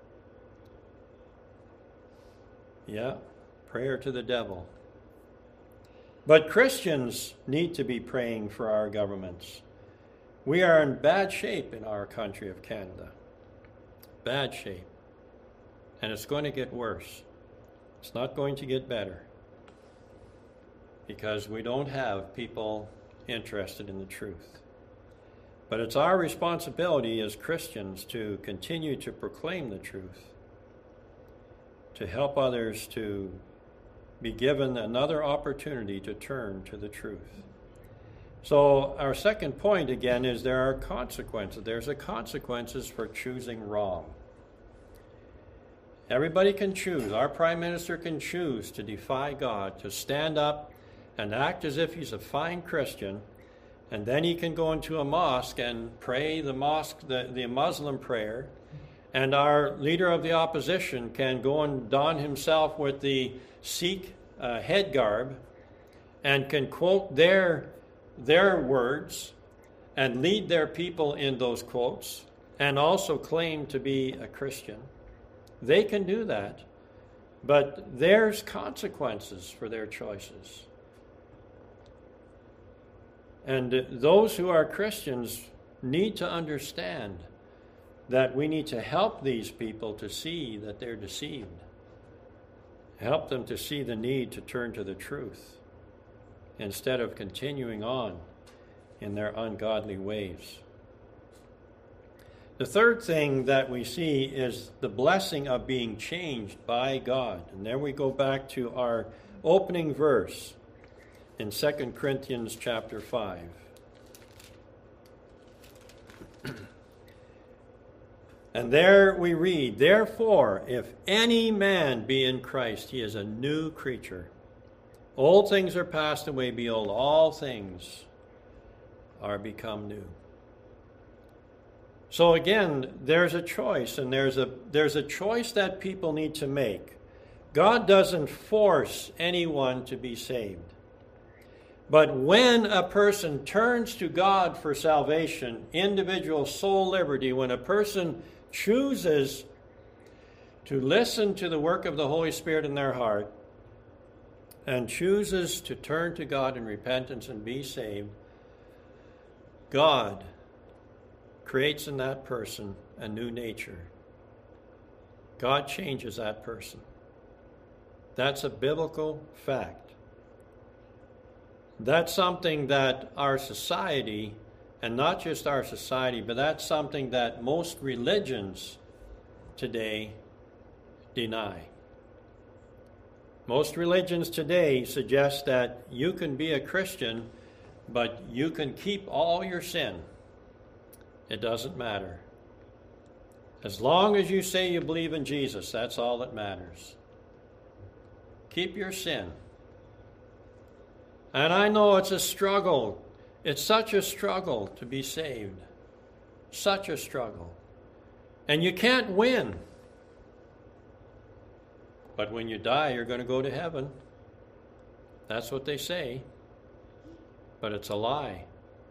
S2: Yeah, prayer to the devil. But Christians need to be praying for our governments. We are in bad shape in our country of Canada. Bad shape. And it's going to get worse. It's not going to get better. Because we don't have people interested in the truth. But it's our responsibility as Christians to continue to proclaim the truth, to help others to be given another opportunity to turn to the truth. So our second point again is there are consequences. There's a consequences for choosing wrong. Everybody can choose. Our Prime Minister can choose to defy God, to stand up and act as if he's a fine Christian, and then he can go into a mosque and pray the mosque, the, the Muslim prayer, and our leader of the opposition can go and don himself with the Sikh uh, head garb and can quote their, their words and lead their people in those quotes and also claim to be a Christian. They can do that, but there's consequences for their choices. And those who are Christians need to understand that we need to help these people to see that they're deceived. Help them to see the need to turn to the truth instead of continuing on in their ungodly ways. The third thing that we see is the blessing of being changed by God. And there we go back to our opening verse in Second Corinthians chapter five. And there we read, "Therefore, if any man be in Christ, he is a new creature. Old things are passed away, behold, all things are become new." So again, there's a choice, and there's a there's a choice that people need to make. God doesn't force anyone to be saved. But when a person turns to God for salvation, individual soul liberty, when a person chooses to listen to the work of the Holy Spirit in their heart and chooses to turn to God in repentance and be saved, God creates in that person a new nature. God changes that person. That's a biblical fact. That's something that our society, and not just our society, but that's something that most religions today deny. Most religions today suggest that you can be a Christian, but you can keep all your sin. It doesn't matter. As long as you say you believe in Jesus, that's all that matters. Keep your sin. And I know it's a struggle. It's such a struggle to be saved. Such a struggle. And you can't win. But when you die, you're going to go to heaven. That's what they say. But it's a lie.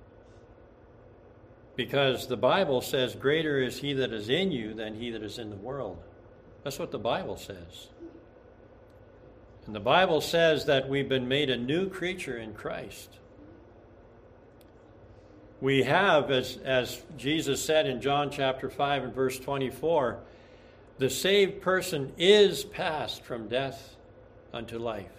S2: Because the Bible says, greater is he that is in you than he that is in the world. That's what the Bible says. And the Bible says that we've been made a new creature in Christ. We have, as, as Jesus said in John chapter five and verse twenty-four, the saved person is passed from death unto life.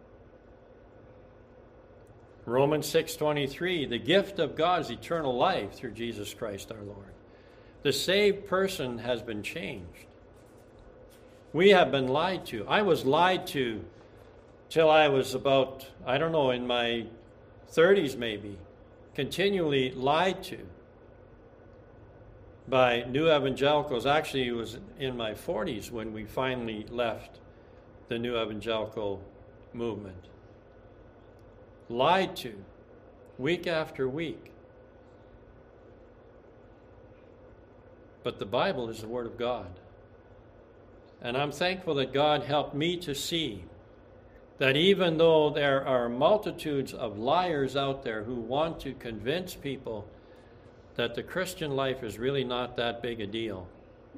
S2: Romans six twenty-three, the gift of God is eternal life through Jesus Christ our Lord. The saved person has been changed. We have been lied to. I was lied to till I was about, I don't know, in my thirties maybe, continually lied to by new evangelicals. Actually, it was in my forties when we finally left the new evangelical movement. Lied to, week after week. But the Bible is the Word of God. And I'm thankful that God helped me to see that even though there are multitudes of liars out there who want to convince people that the Christian life is really not that big a deal,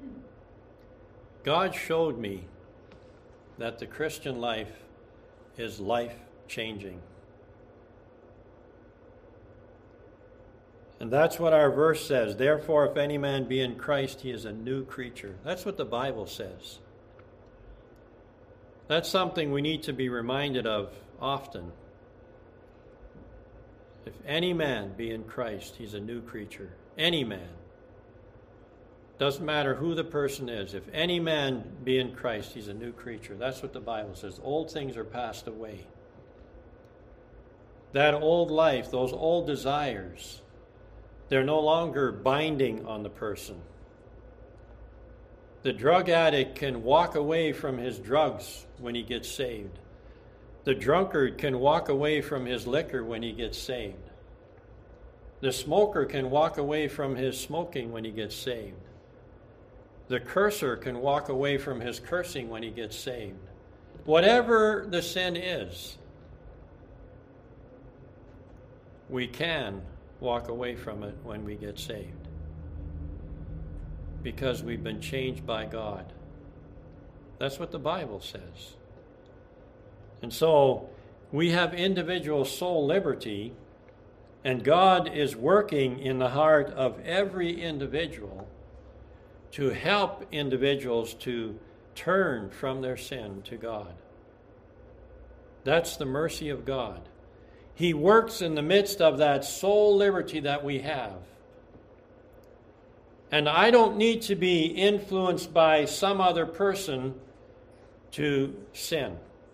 S2: God showed me that the Christian life is life-changing. And that's what our verse says. Therefore, if any man be in Christ, he is a new creature. That's what the Bible says. That's something we need to be reminded of often. If any man be in Christ, he's a new creature. Any man. Doesn't matter who the person is. If any man be in Christ, he's a new creature. That's what the Bible says. Old things are passed away. That old life, those old desires, they're no longer binding on the person. The drug addict can walk away from his drugs when he gets saved. The drunkard can walk away from his liquor when he gets saved. The smoker can walk away from his smoking when he gets saved. The curser can walk away from his cursing when he gets saved. Whatever the sin is, we can walk away from it when we get saved. Because we've been changed by God. That's what the Bible says. And so we have individual soul liberty, and God is working in the heart of every individual to help individuals to turn from their sin to God. That's the mercy of God. He works in the midst of that soul liberty that we have. And I don't need to be influenced by some other person to sin.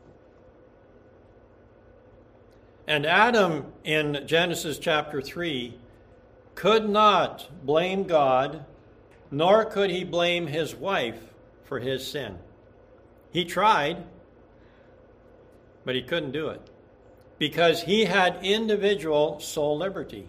S2: And Adam, in Genesis chapter three, could not blame God, nor could he blame his wife for his sin. He tried, but he couldn't do it, because he had individual soul liberty.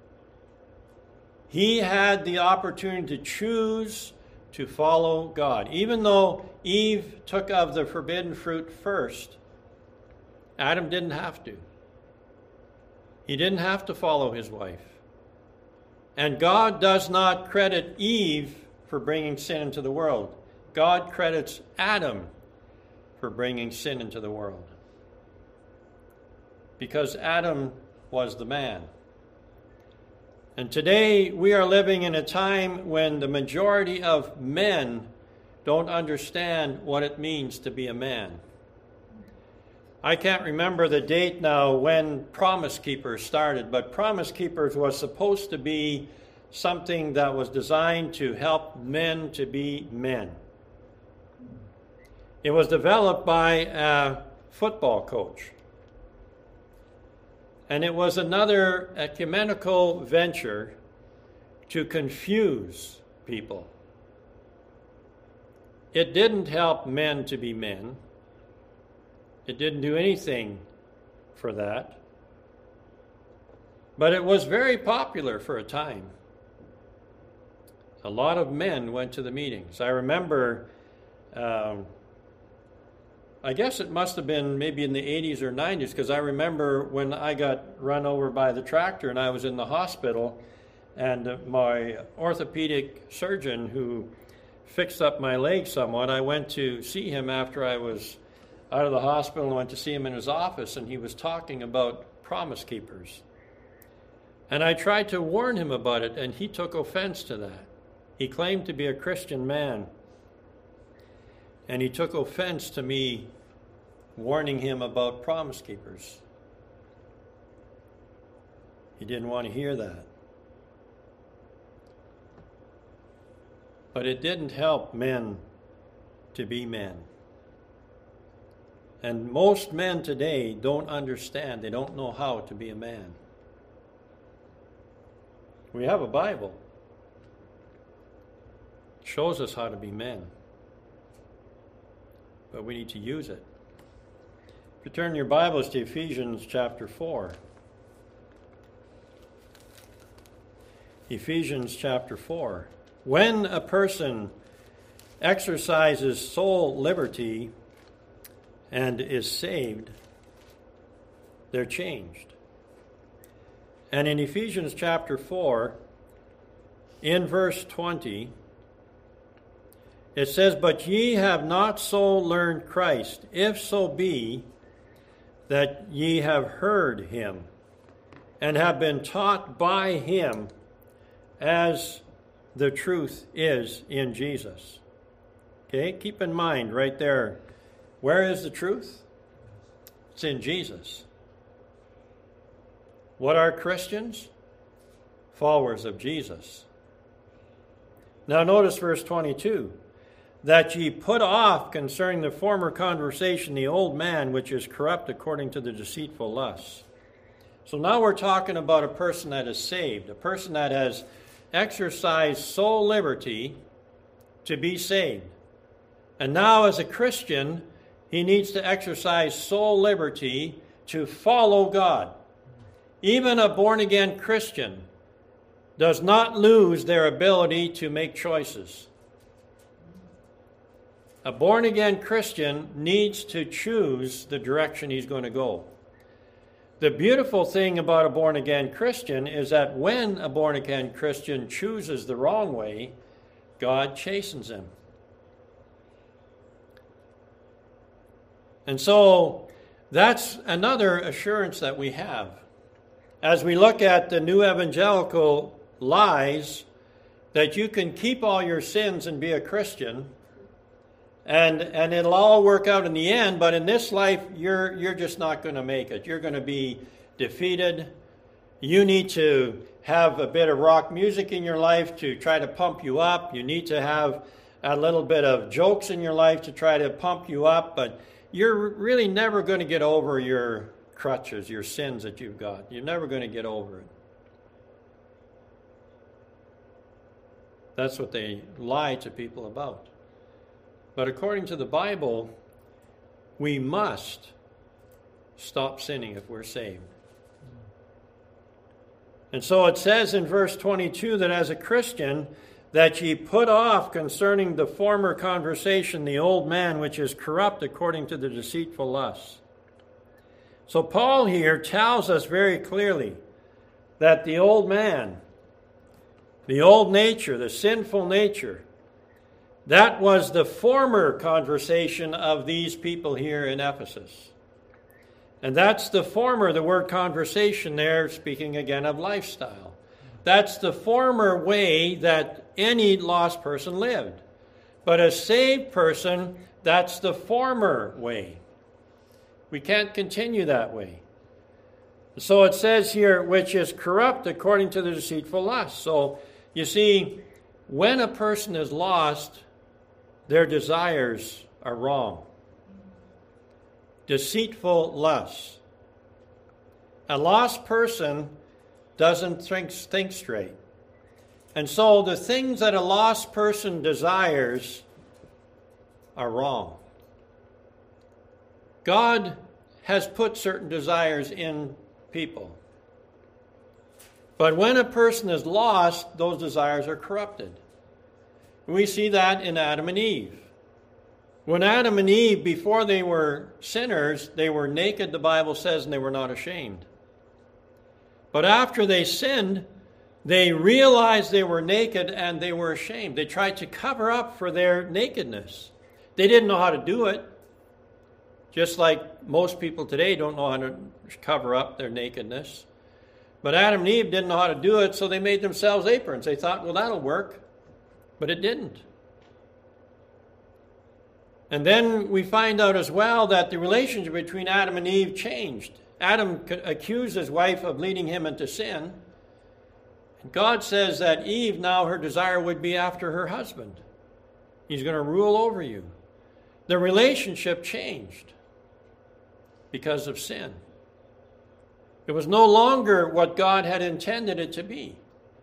S2: He had the opportunity to choose to follow God. Even though Eve took of the forbidden fruit first, Adam didn't have to. He didn't have to follow his wife. And God does not credit Eve for bringing sin into the world. God credits Adam for bringing sin into the world. Because Adam was the man. And today we are living in a time when the majority of men don't understand what it means to be a man. I can't remember the date now when Promise Keepers started, but Promise Keepers was supposed to be something that was designed to help men to be men. It was developed by a football coach. And it was another ecumenical venture to confuse people. It didn't help men to be men. It didn't do anything for that. But it was very popular for a time. A lot of men went to the meetings. I remember, um, I guess it must have been maybe in the eighties or nineties, because I remember when I got run over by the tractor and I was in the hospital, and my orthopedic surgeon who fixed up my leg somewhat, I went to see him after I was out of the hospital and went to see him in his office, and he was talking about Promise Keepers. And I tried to warn him about it, and he took offense to that. He claimed to be a Christian man, and he took offense to me warning him about Promise Keepers. He didn't want to hear that. But it didn't help men to be men. And most men today don't understand. They don't know how to be a man. We have a Bible. It shows us how to be men. But we need to use it. If you turn your Bibles to Ephesians chapter four. Ephesians chapter four. When a person exercises soul liberty and is saved, they're changed. And in Ephesians chapter four, in verse twenty, it says, "But ye have not so learned Christ, if so be that ye have heard him, and have been taught by him, as the truth is in Jesus." Okay, keep in mind right there, where is the truth? It's in Jesus. What are Christians? Followers of Jesus. Now notice verse twenty-two. That ye put off concerning the former conversation the old man which is corrupt according to the deceitful lusts. So now we're talking about a person that is saved, a person that has exercised sole liberty to be saved. And now as a Christian, he needs to exercise sole liberty to follow God. Even a born-again Christian does not lose their ability to make choices. A born-again Christian needs to choose the direction he's going to go. The beautiful thing about a born-again Christian is that when a born-again Christian chooses the wrong way, God chastens him. And so that's another assurance that we have. As we look at the new evangelical lies that you can keep all your sins and be a Christian, And and it'll all work out in the end, but in this life, you're you're just not going to make it. You're going to be defeated. You need to have a bit of rock music in your life to try to pump you up. You need to have a little bit of jokes in your life to try to pump you up, but you're really never going to get over your crutches, your sins that you've got. You're never going to get over it. That's what they lie to people about. But according to the Bible, we must stop sinning if we're saved. And so it says in verse twenty-two that as a Christian, that ye put off concerning the former conversation the old man which is corrupt according to the deceitful lusts. So Paul here tells us very clearly that the old man, the old nature, the sinful nature, that was the former conversation of these people here in Ephesus. And that's the former, the word conversation there, speaking again of lifestyle. That's the former way that any lost person lived. But a saved person, that's the former way. We can't continue that way. So it says here, which is corrupt according to the deceitful lust. So you see, when a person is lost, their desires are wrong. Deceitful lusts. A lost person doesn't think, think straight. And so the things that a lost person desires are wrong. God has put certain desires in people. But when a person is lost, those desires are corrupted. We see that in Adam and Eve. When Adam and Eve, before they were sinners, they were naked, the Bible says, and they were not ashamed. But after they sinned, they realized they were naked and they were ashamed. They tried to cover up for their nakedness. They didn't know how to do it. Just like most people today don't know how to cover up their nakedness. But Adam and Eve didn't know how to do it, so they made themselves aprons. They thought, well, that'll work. But it didn't. And then we find out as well that the relationship between Adam and Eve changed. Adam accused his wife of leading him into sin. And God says that Eve, now her desire would be after her husband. He's going to rule over you. The relationship changed because of sin. It was no longer what God had intended it to be.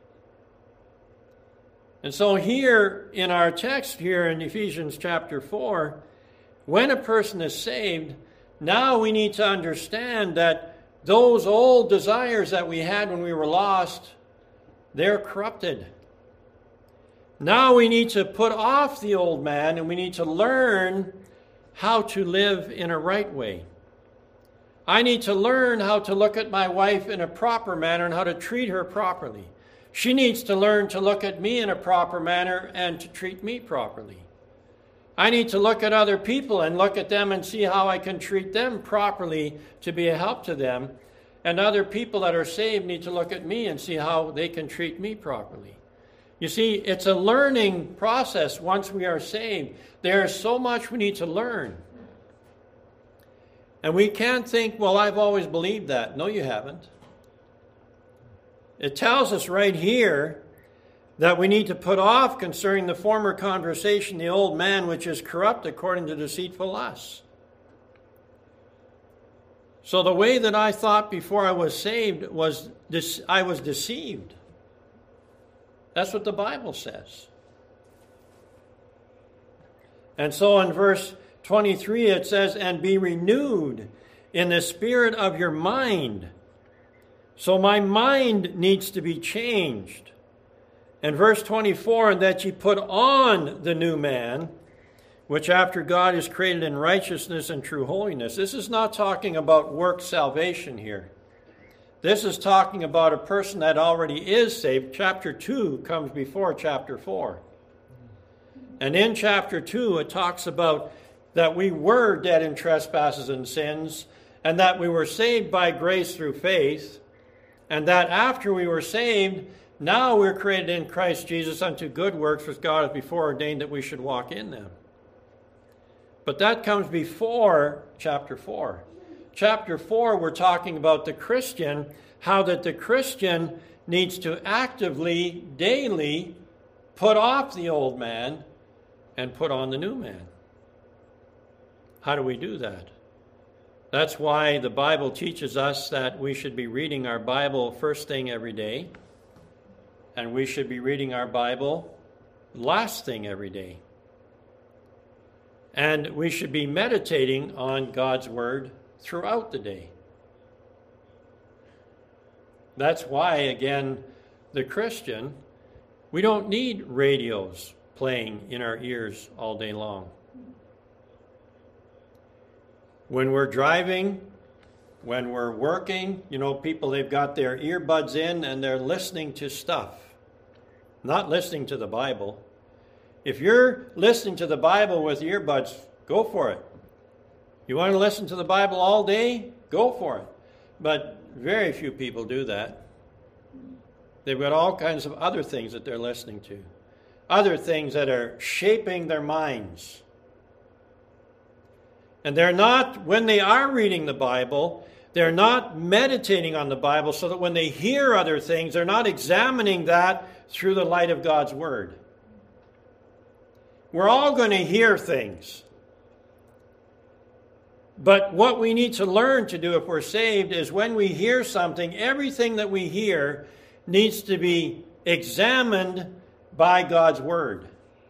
S2: And so here in our text here in Ephesians chapter four, when a person is saved, now we need to understand that those old desires that we had when we were lost, they're corrupted. Now we need to put off the old man and we need to learn how to live in a right way. I need to learn how to look at my wife in a proper manner and how to treat her properly. She needs to learn to look at me in a proper manner and to treat me properly. I need to look at other people and look at them and see how I can treat them properly to be a help to them. And other people that are saved need to look at me and see how they can treat me properly. You see, it's a learning process once we are saved. There is so much we need to learn. And we can't think, well, I've always believed that. No, you haven't. It tells us right here that we need to put off concerning the former conversation the old man which is corrupt according to deceitful lusts. So the way that I thought before I was saved was this, I was deceived. That's what the Bible says. And so in verse twenty-three it says, and be renewed in the spirit of your mind. So my mind needs to be changed. And verse twenty-four, and that ye put on the new man, which after God is created in righteousness and true holiness. This is not talking about work salvation here. This is talking about a person that already is saved. Chapter two comes before chapter four. And in chapter two, it talks about that we were dead in trespasses and sins, and that we were saved by grace through faith, and that after we were saved, now we're created in Christ Jesus unto good works, which God has before ordained that we should walk in them. But that comes before chapter four. Chapter four, we're talking about the Christian, how that the Christian needs to actively, daily, put off the old man and put on the new man. How do we do that? That's why the Bible teaches us that we should be reading our Bible first thing every day, and we should be reading our Bible last thing every day. And we should be meditating on God's Word throughout the day. That's why, again, the Christian, we don't need radios playing in our ears all day long. When we're driving, when we're working, you know, people, they've got their earbuds in and they're listening to stuff, not listening to the Bible. If you're listening to the Bible with earbuds, go for it. You want to listen to the Bible all day? Go for it. But very few people do that. They've got all kinds of other things that they're listening to, other things that are shaping their minds. And they're not, when they are reading the Bible, they're not meditating on the Bible so that when they hear other things, they're not examining that through the light of God's Word. We're all going to hear things. But what we need to learn to do if we're saved is when we hear something, everything that we hear needs to be examined by God's Word.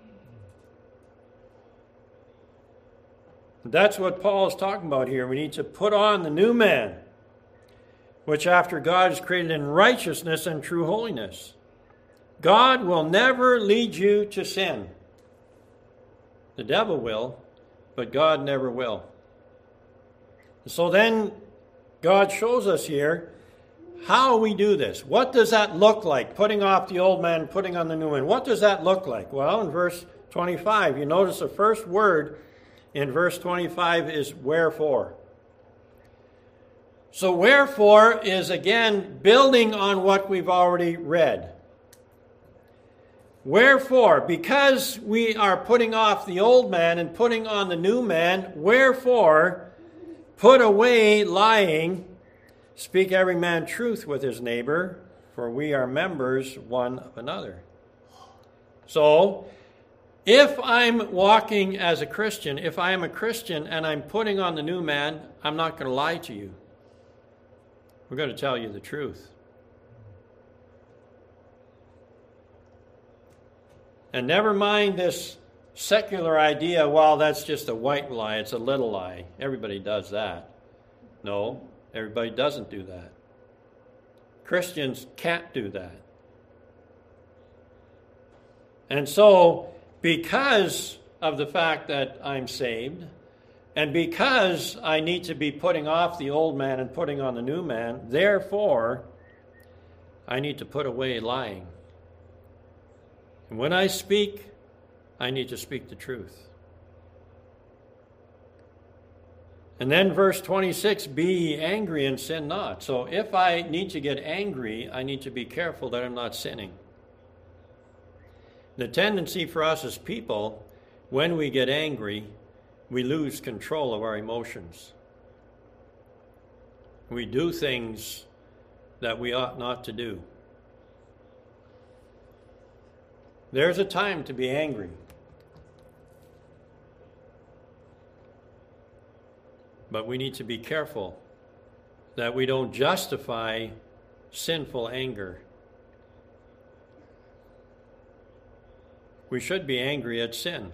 S2: That's what Paul is talking about here. We need to put on the new man, which after God is created in righteousness and true holiness. God will never lead you to sin. The devil will, but God never will. So then God shows us here how we do this. What does that look like? Putting off the old man, putting on the new man. What does that look like? Well, in verse twenty-five, you notice the first word in verse twenty-five is wherefore. So wherefore is again building on what we've already read. Wherefore, because we are putting off the old man and putting on the new man, wherefore put away lying, speak every man truth with his neighbor, for we are members one of another. So, if I'm walking as a Christian, if I am a Christian and I'm putting on the new man, I'm not going to lie to you. We're going to tell you the truth. And never mind this secular idea, well, that's just a white lie, it's a little lie. Everybody does that. No, everybody doesn't do that. Christians can't do that. And so, because of the fact that I'm saved, and because I need to be putting off the old man and putting on the new man, therefore, I need to put away lying. And when I speak, I need to speak the truth. And then verse twenty-six, be ye angry and sin not. So if I need to get angry, I need to be careful that I'm not sinning. The tendency for us as people, when we get angry, we lose control of our emotions. We do things that we ought not to do. There's a time to be angry. But we need to be careful that we don't justify sinful anger. We should be angry at sin.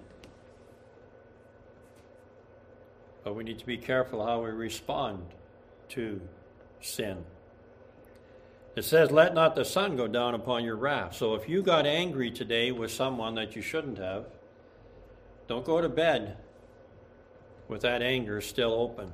S2: But we need to be careful how we respond to sin. It says, let not the sun go down upon your wrath. So if you got angry today with someone that you shouldn't have, don't go to bed with that anger still open.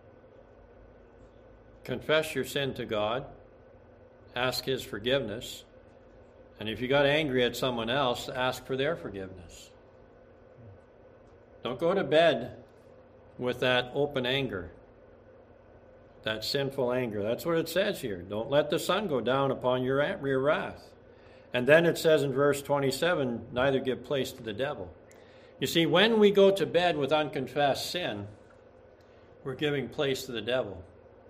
S2: Confess your sin to God. Ask His forgiveness. And if you got angry at someone else, ask for their forgiveness. Don't go to bed with that open anger, that sinful anger. That's what it says here. Don't let the sun go down upon your, your wrath. And then it says in verse twenty-seven, neither give place to the devil. You see, when we go to bed with unconfessed sin, we're giving place to the devil.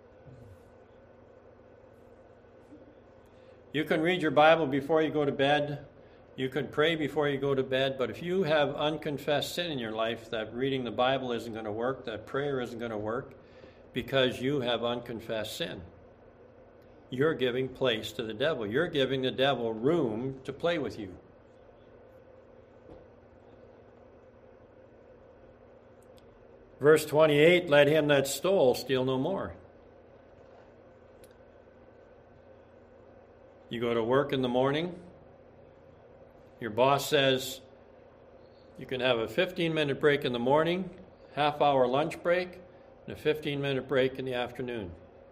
S2: You can read your Bible before you go to bed. You can pray before you go to bed. But if you have unconfessed sin in your life, that reading the Bible isn't going to work, that prayer isn't going to work, because you have unconfessed sin. You're giving place to the devil. You're giving the devil room to play with you. Verse twenty-eight, let him that stole steal no more. You go to work in the morning. Your boss says you can have a fifteen-minute break in the morning, half-hour lunch break, and a fifteen-minute break in the afternoon.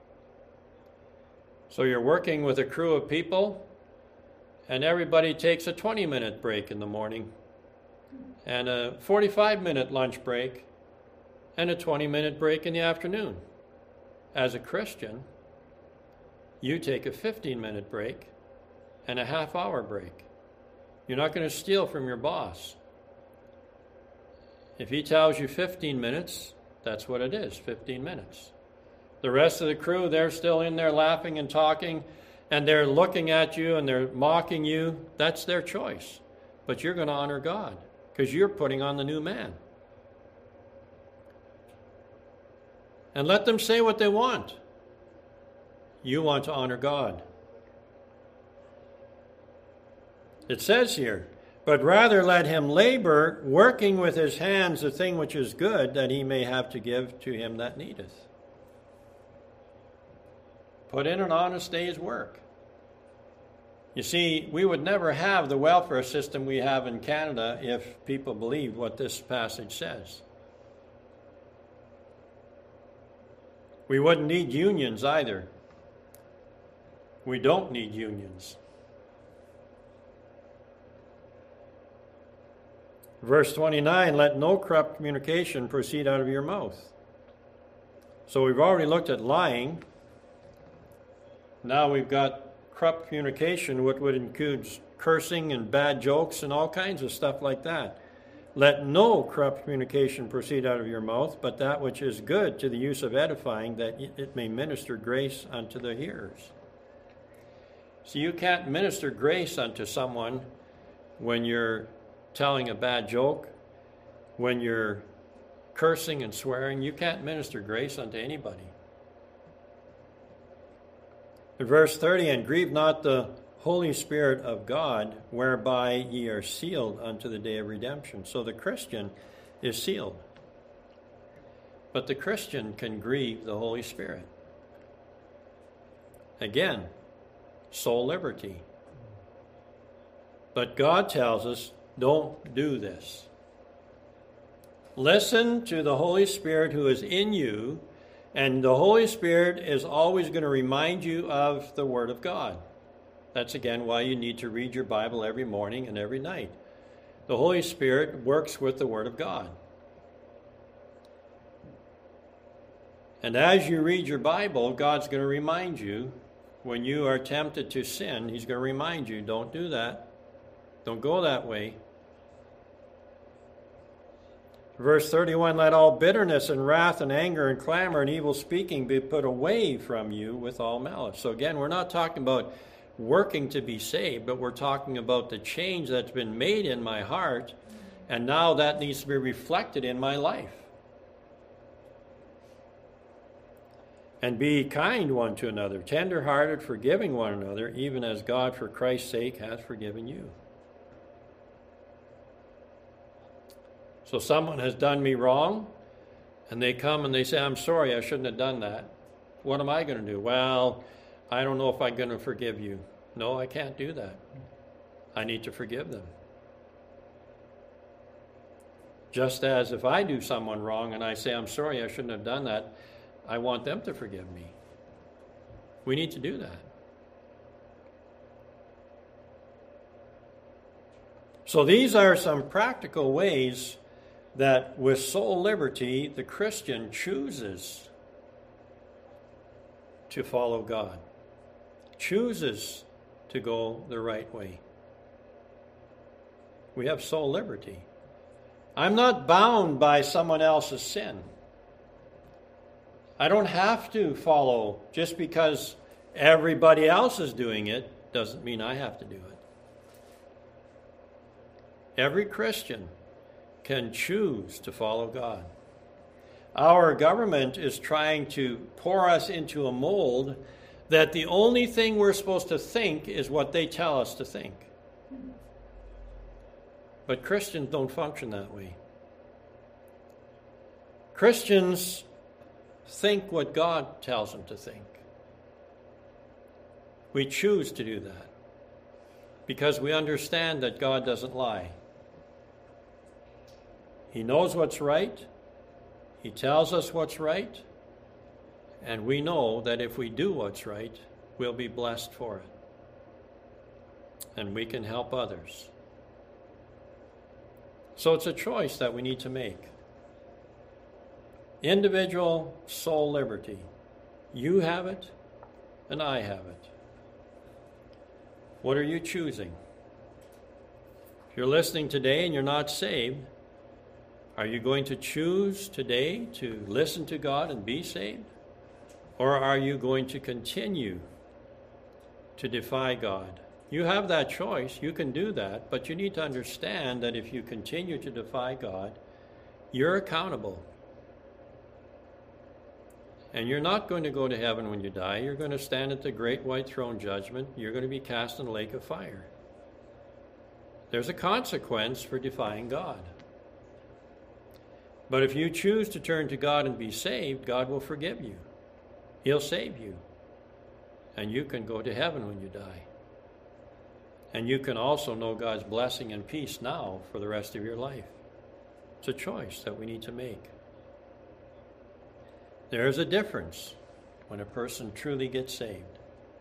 S2: So you're working with a crew of people, and everybody takes a twenty-minute break in the morning, and a forty-five-minute lunch break, and a twenty-minute break in the afternoon. As a Christian, you take a fifteen-minute break and a half-hour break. You're not going to steal from your boss. If he tells you fifteen minutes, that's what it is, fifteen minutes. The rest of the crew, they're still in there laughing and talking, and they're looking at you and they're mocking you. That's their choice. But you're going to honor God because you're putting on the new man. And let them say what they want. You want to honor God. It says here, but rather let him labor, working with his hands the thing which is good, that he may have to give to him that needeth. Put in an honest day's work. You see, we would never have the welfare system we have in Canada if people believed what this passage says. We wouldn't need unions either. We don't need unions. Verse twenty-nine, let no corrupt communication proceed out of your mouth. So we've already looked at lying. Now we've got corrupt communication, which would include cursing and bad jokes and all kinds of stuff like that. Let no corrupt communication proceed out of your mouth, but that which is good to the use of edifying, that it may minister grace unto the hearers. So you can't minister grace unto someone when you're telling a bad joke, when you're cursing and swearing. You can't minister grace unto anybody. In verse thirty, and grieve not the Holy Spirit of God, whereby ye are sealed unto the day of redemption. So the Christian is sealed. But the Christian can grieve the Holy Spirit. Again, soul liberty. But God tells us, don't do this. Listen to the Holy Spirit who is in you, and the Holy Spirit is always going to remind you of the Word of God. That's again why you need to read your Bible every morning and every night. The Holy Spirit works with the Word of God. And as you read your Bible, God's going to remind you when you are tempted to sin. He's going to remind you, don't do that. Don't go that way. Verse thirty-one, let all bitterness and wrath and anger and clamor and evil speaking be put away from you with all malice. So again, we're not talking about working to be saved, but we're talking about the change that's been made in my heart, and now that needs to be reflected in my life. And be kind one to another, tender-hearted, forgiving one another, even as God for Christ's sake has forgiven you. So someone has done me wrong, and they come and they say, I'm sorry, I shouldn't have done that. What am I going to do? Well, I don't know if I'm going to forgive you. No, I can't do that. I need to forgive them. Just as if I do someone wrong and I say, I'm sorry, I shouldn't have done that, I want them to forgive me. We need to do that. So these are some practical ways that with soul liberty, the Christian chooses to follow God, chooses to go the right way. We have soul liberty. I'm not bound by someone else's sin. I don't have to follow just because everybody else is doing it, doesn't mean I have to do it. Every Christian can choose to follow God. Our government is trying to pour us into a mold that the only thing we're supposed to think is what they tell us to think. But Christians don't function that way. Christians think what God tells them to think. We choose to do that because we understand that God doesn't lie. He knows what's right. He tells us what's right. And we know that if we do what's right, we'll be blessed for it. And we can help others. So it's a choice that we need to make. Individual soul liberty. You have it, and I have it. What are you choosing? If you're listening today and you're not saved, are you going to choose today to listen to God and be saved? Or are you going to continue to defy God? You have that choice. You can do that. But you need to understand that if you continue to defy God, you're accountable. And you're not going to go to heaven when you die. You're going to stand at the great white throne judgment. You're going to be cast in the lake of fire. There's a consequence for defying God. But if you choose to turn to God and be saved, God will forgive you. He'll save you. And you can go to heaven when you die. And you can also know God's blessing and peace now for the rest of your life. It's a choice that we need to make. There is a difference when a person truly gets saved.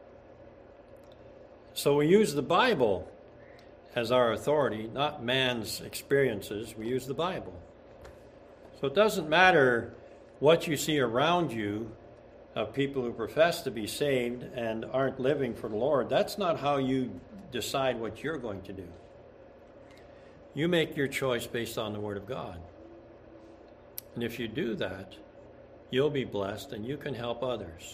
S2: So we use the Bible as our authority, not man's experiences. We use the Bible. So it doesn't matter what you see around you of people who profess to be saved and aren't living for the Lord. That's not how you decide what you're going to do. You make your choice based on the Word of God. And if you do that, you'll be blessed and you can help others.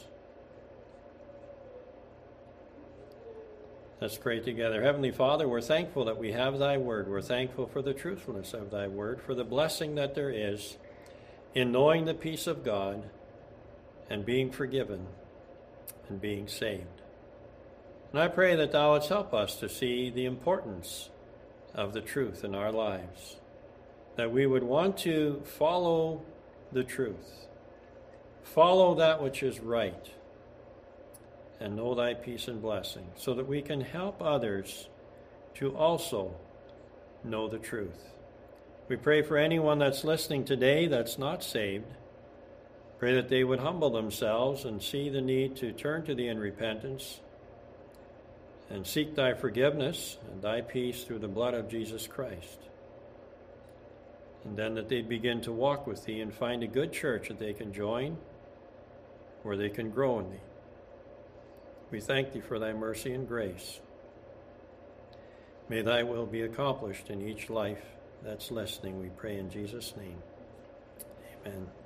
S2: Let's pray together. Heavenly Father, we're thankful that we have Thy Word. We're thankful for the truthfulness of Thy Word, for the blessing that there is in knowing the peace of God and being forgiven and being saved. And I pray that Thou wouldst help us to see the importance of the truth in our lives, that we would want to follow the truth, follow that which is right, and know Thy peace and blessing, so that we can help others to also know the truth. We pray for anyone that's listening today that's not saved. Pray that they would humble themselves and see the need to turn to Thee in repentance and seek Thy forgiveness and Thy peace through the blood of Jesus Christ. And then that they begin to walk with Thee and find a good church that they can join, where they can grow in Thee. We thank Thee for Thy mercy and grace. May Thy will be accomplished in each life that's listening, we pray in Jesus' name. Amen.